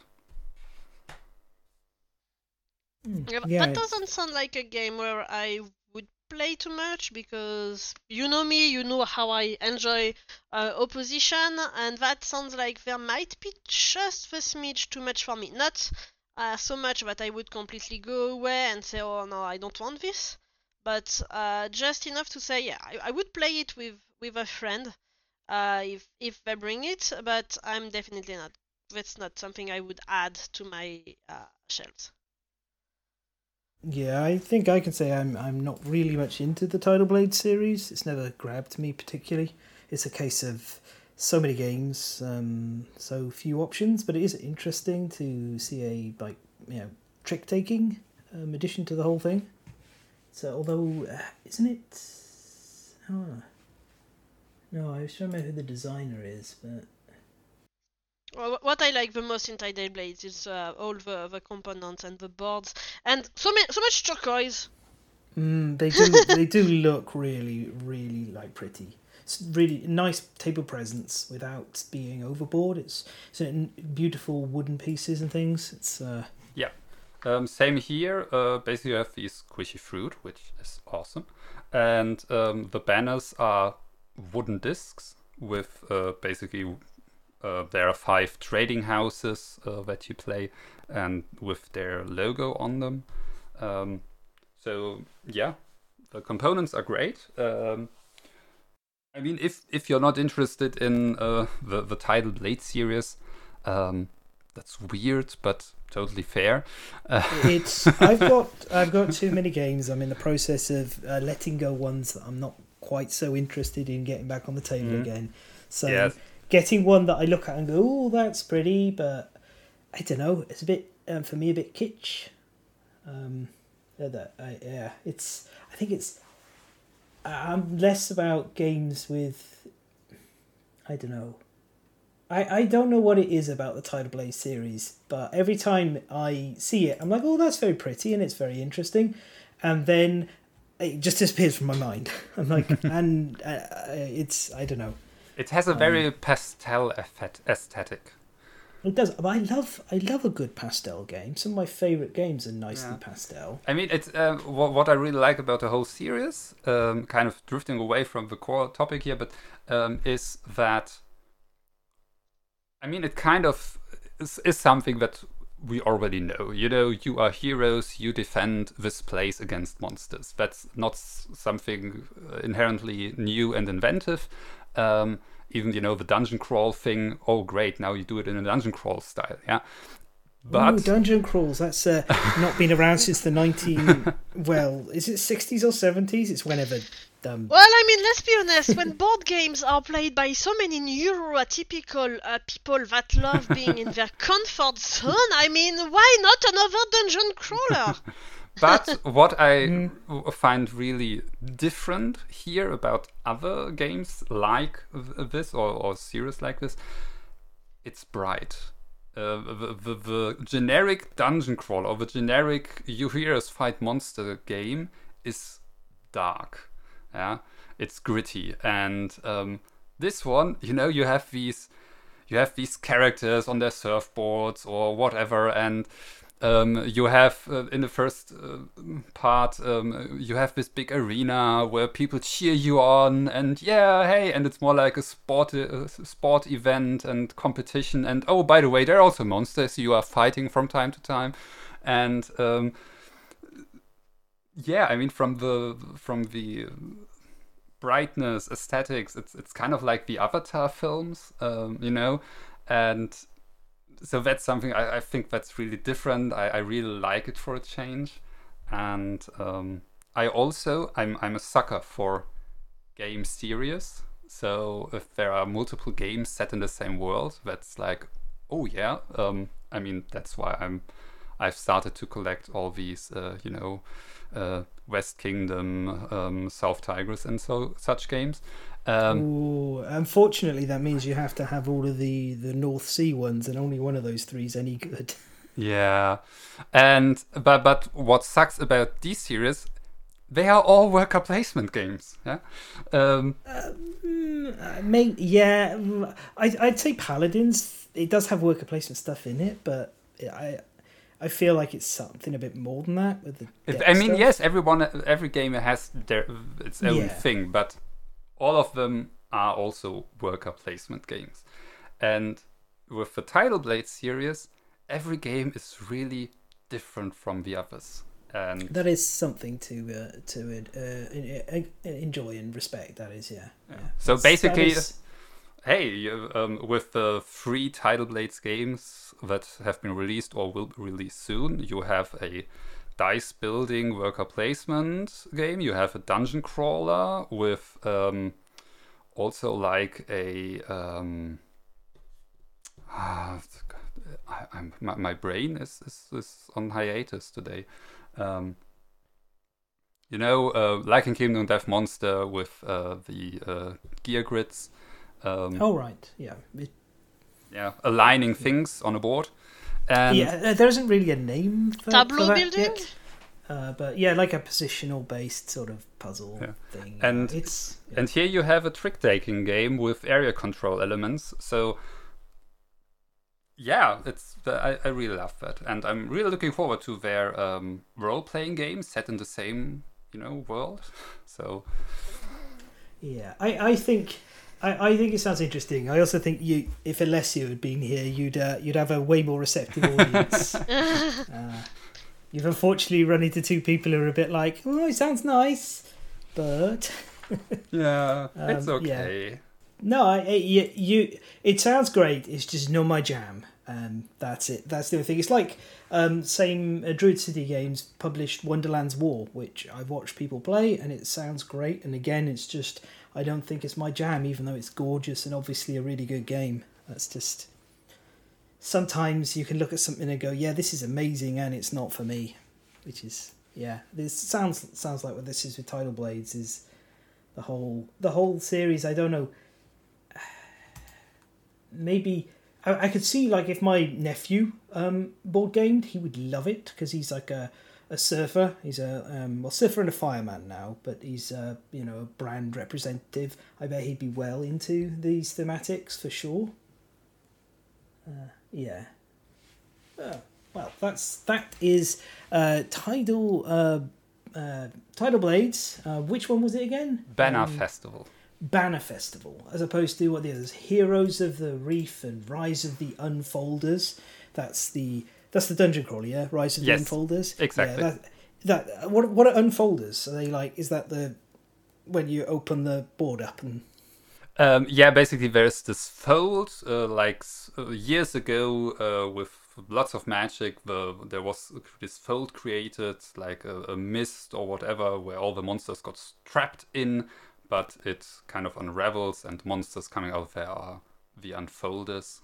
Speaker 3: Yeah,
Speaker 1: Yeah.
Speaker 3: that doesn't sound like a game where I would play too much, because you know me, you know how I enjoy opposition, and that sounds like there might be just the smidge too much for me. Not so much that I would completely go away and say, oh no, I don't want this, but just enough to say, yeah, I would play it with a friend if they bring it, but I'm definitely not. That's not something I would add to my shelves.
Speaker 1: Yeah, I think I can say I'm not really much into the Tidal Blade series. It's never grabbed me particularly. It's a case of so many games, so few options. But it is interesting to see a trick taking addition to the whole thing. So although isn't it? Oh, no, I was trying to remember who the designer is, but.
Speaker 3: Well, what I like the most in Tidal Blades is all the components and the boards, and so much turquoise.
Speaker 1: They do look really, really pretty. It's really nice table presence without being overboard. It's beautiful wooden pieces and things. It's
Speaker 2: same here. Basically, you have these squishy fruit, which is awesome, and the banners are wooden discs with basically. There are 5 trading houses that you play, and with their logo on them. So yeah, the components are great. I mean, if you're not interested in the Tidal Blade series, that's weird, but totally fair.
Speaker 1: I've got too many games. I'm in the process of letting go ones that I'm not quite so interested in getting back on the table again. So. Yes. Getting one that I look at and go, oh, that's pretty, but I don't know. It's a bit for me a bit kitsch. I'm less about games with. I don't know. I don't know what it is about the Tidal Blade series, but every time I see it, I'm like, oh, that's very pretty and it's very interesting, and then it just disappears from my mind. I'm like, and it's I don't know.
Speaker 2: It has a very pastel aesthetic.
Speaker 1: It does. But I love a good pastel game. Some of my favourite games are nicely pastel.
Speaker 2: I mean, it's what I really like about the whole series, kind of drifting away from the core topic here, but is that, I mean, it kind of is something that we already know. You are heroes, you defend this place against monsters. That's not something inherently new and inventive. Even the dungeon crawl thing. Oh, great! Now you do it in a dungeon crawl style, yeah. But
Speaker 1: dungeon crawls. That's not been around since the 19. Well, is it 60s or 70s? It's whenever.
Speaker 3: Well, I mean, let's be honest. When board games are played by so many neuroatypical people that love being in their comfort zone, I mean, why not another dungeon crawler?
Speaker 2: But what I find really different here about other games like this or series like this, it's bright. The generic dungeon crawl or the generic you heroes fight monster game is dark. Yeah, it's gritty, and this one, you have these characters on their surfboards or whatever, and You have in the first part, you have this big arena where people cheer you on, and yeah, hey, and it's more like a sport event and competition. And oh, by the way, there are also monsters you are fighting from time to time, and yeah, I mean from the brightness, aesthetics, it's kind of like the Avatar films, and so that's something I think that's really different. I really like it for a change, and I'm a sucker for game series. So if there are multiple games set in the same world, that's like, oh yeah. I mean, that's why I've started to collect all these West Kingdom, South Tigris, and such games.
Speaker 1: Ooh, unfortunately, that means you have to have all of the North Sea ones, and only one of those three is any good.
Speaker 2: Yeah, and but what sucks about these series, they are all worker placement games. Yeah.
Speaker 1: I'd say Paladins. It does have worker placement stuff in it, but I feel like it's something a bit more than that with the.
Speaker 2: I mean, yes, every game has its own thing, but all of them are also worker placement games. And with the Tidal Blade series, every game is really different from the others. And
Speaker 1: that is something to enjoy and respect. That is, yeah.
Speaker 2: So basically, with the 3 Tidal Blades games that have been released or will be released soon, you have a dice building worker placement game. You have a dungeon crawler with also like a my brain is on hiatus today. Like in Kingdom Death Monster with the gear grids.
Speaker 1: Right, yeah.
Speaker 2: Aligning things on a board. And
Speaker 1: there isn't really a name for
Speaker 3: tableau
Speaker 1: that
Speaker 3: building
Speaker 1: yet. But yeah, like a positional based sort of puzzle thing.
Speaker 2: And and here you have a trick taking game with area control elements. So yeah, I really love that, and I'm really looking forward to their role playing game set in the same world. So
Speaker 1: yeah, I think it sounds interesting. I also think if Alessio had been here, you'd have a way more receptive audience. You've unfortunately run into 2 people who are a bit like, oh, it sounds nice, but
Speaker 2: yeah, it's okay.
Speaker 1: Yeah. No, it sounds great. It's just not my jam. That's it. That's the only thing. It's like same Druid City Games published Wonderland's War, which I've watched people play, and it sounds great. And again, it's just I don't think it's my jam, even though it's gorgeous and obviously a really good game. That's just sometimes you can look at something and go, yeah, this is amazing, and it's not for me. Which is this sounds like what this is with Tidal Blades is the whole series. I don't know. Maybe I could see like if my nephew board gamed, he would love it because he's like a surfer. He's a surfer and a fireman now, but he's a brand representative. I bet he'd be well into these thematics for sure. Yeah. Well, that is Tidal Blades. Which one was it again?
Speaker 2: Banner Festival.
Speaker 1: Banner Festival, as opposed to what the others, Heroes of the Reef and Rise of the Unfolders. That's the dungeon crawler, yeah. Rise of the Unfolders.
Speaker 2: Exactly.
Speaker 1: Yeah, what are Unfolders? Are they like? Is that when you open the board up and?
Speaker 2: Basically there's this fold. Years ago, with lots of magic, there was this fold created, like a mist or whatever, where all the monsters got trapped in. But it kind of unravels, and monsters coming out there are the Unfolders.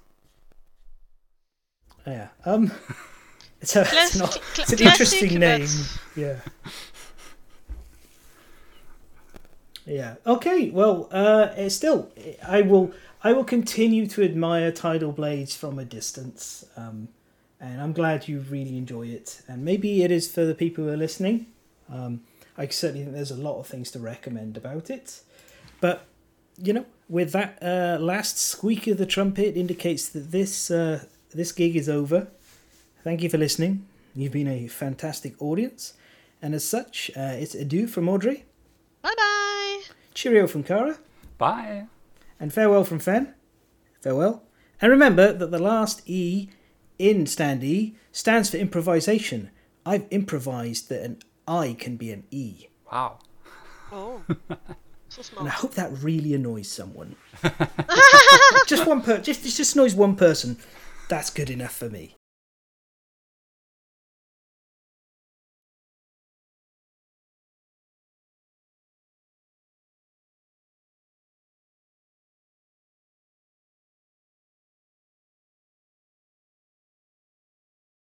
Speaker 1: Yeah. It's an interesting name. Yeah. Yeah. Okay. Well, still, I will continue to admire Tidal Blades from a distance, and I'm glad you really enjoy it. And maybe it is for the people who are listening. I certainly think there's a lot of things to recommend about it. But, with that last squeak of the trumpet indicates that this gig is over. Thank you for listening. You've been a fantastic audience. And as such, it's adieu from Audrey.
Speaker 3: Bye-bye.
Speaker 1: Cheerio from Cara.
Speaker 2: Bye.
Speaker 1: And farewell from Fen. Farewell. And remember that the last E in Stand E stands for improvisation. I've improvised that an I can be an E.
Speaker 2: Wow.
Speaker 3: Oh, so smart.
Speaker 1: And I hope that really annoys someone. Just one just annoys one person. That's good enough for me.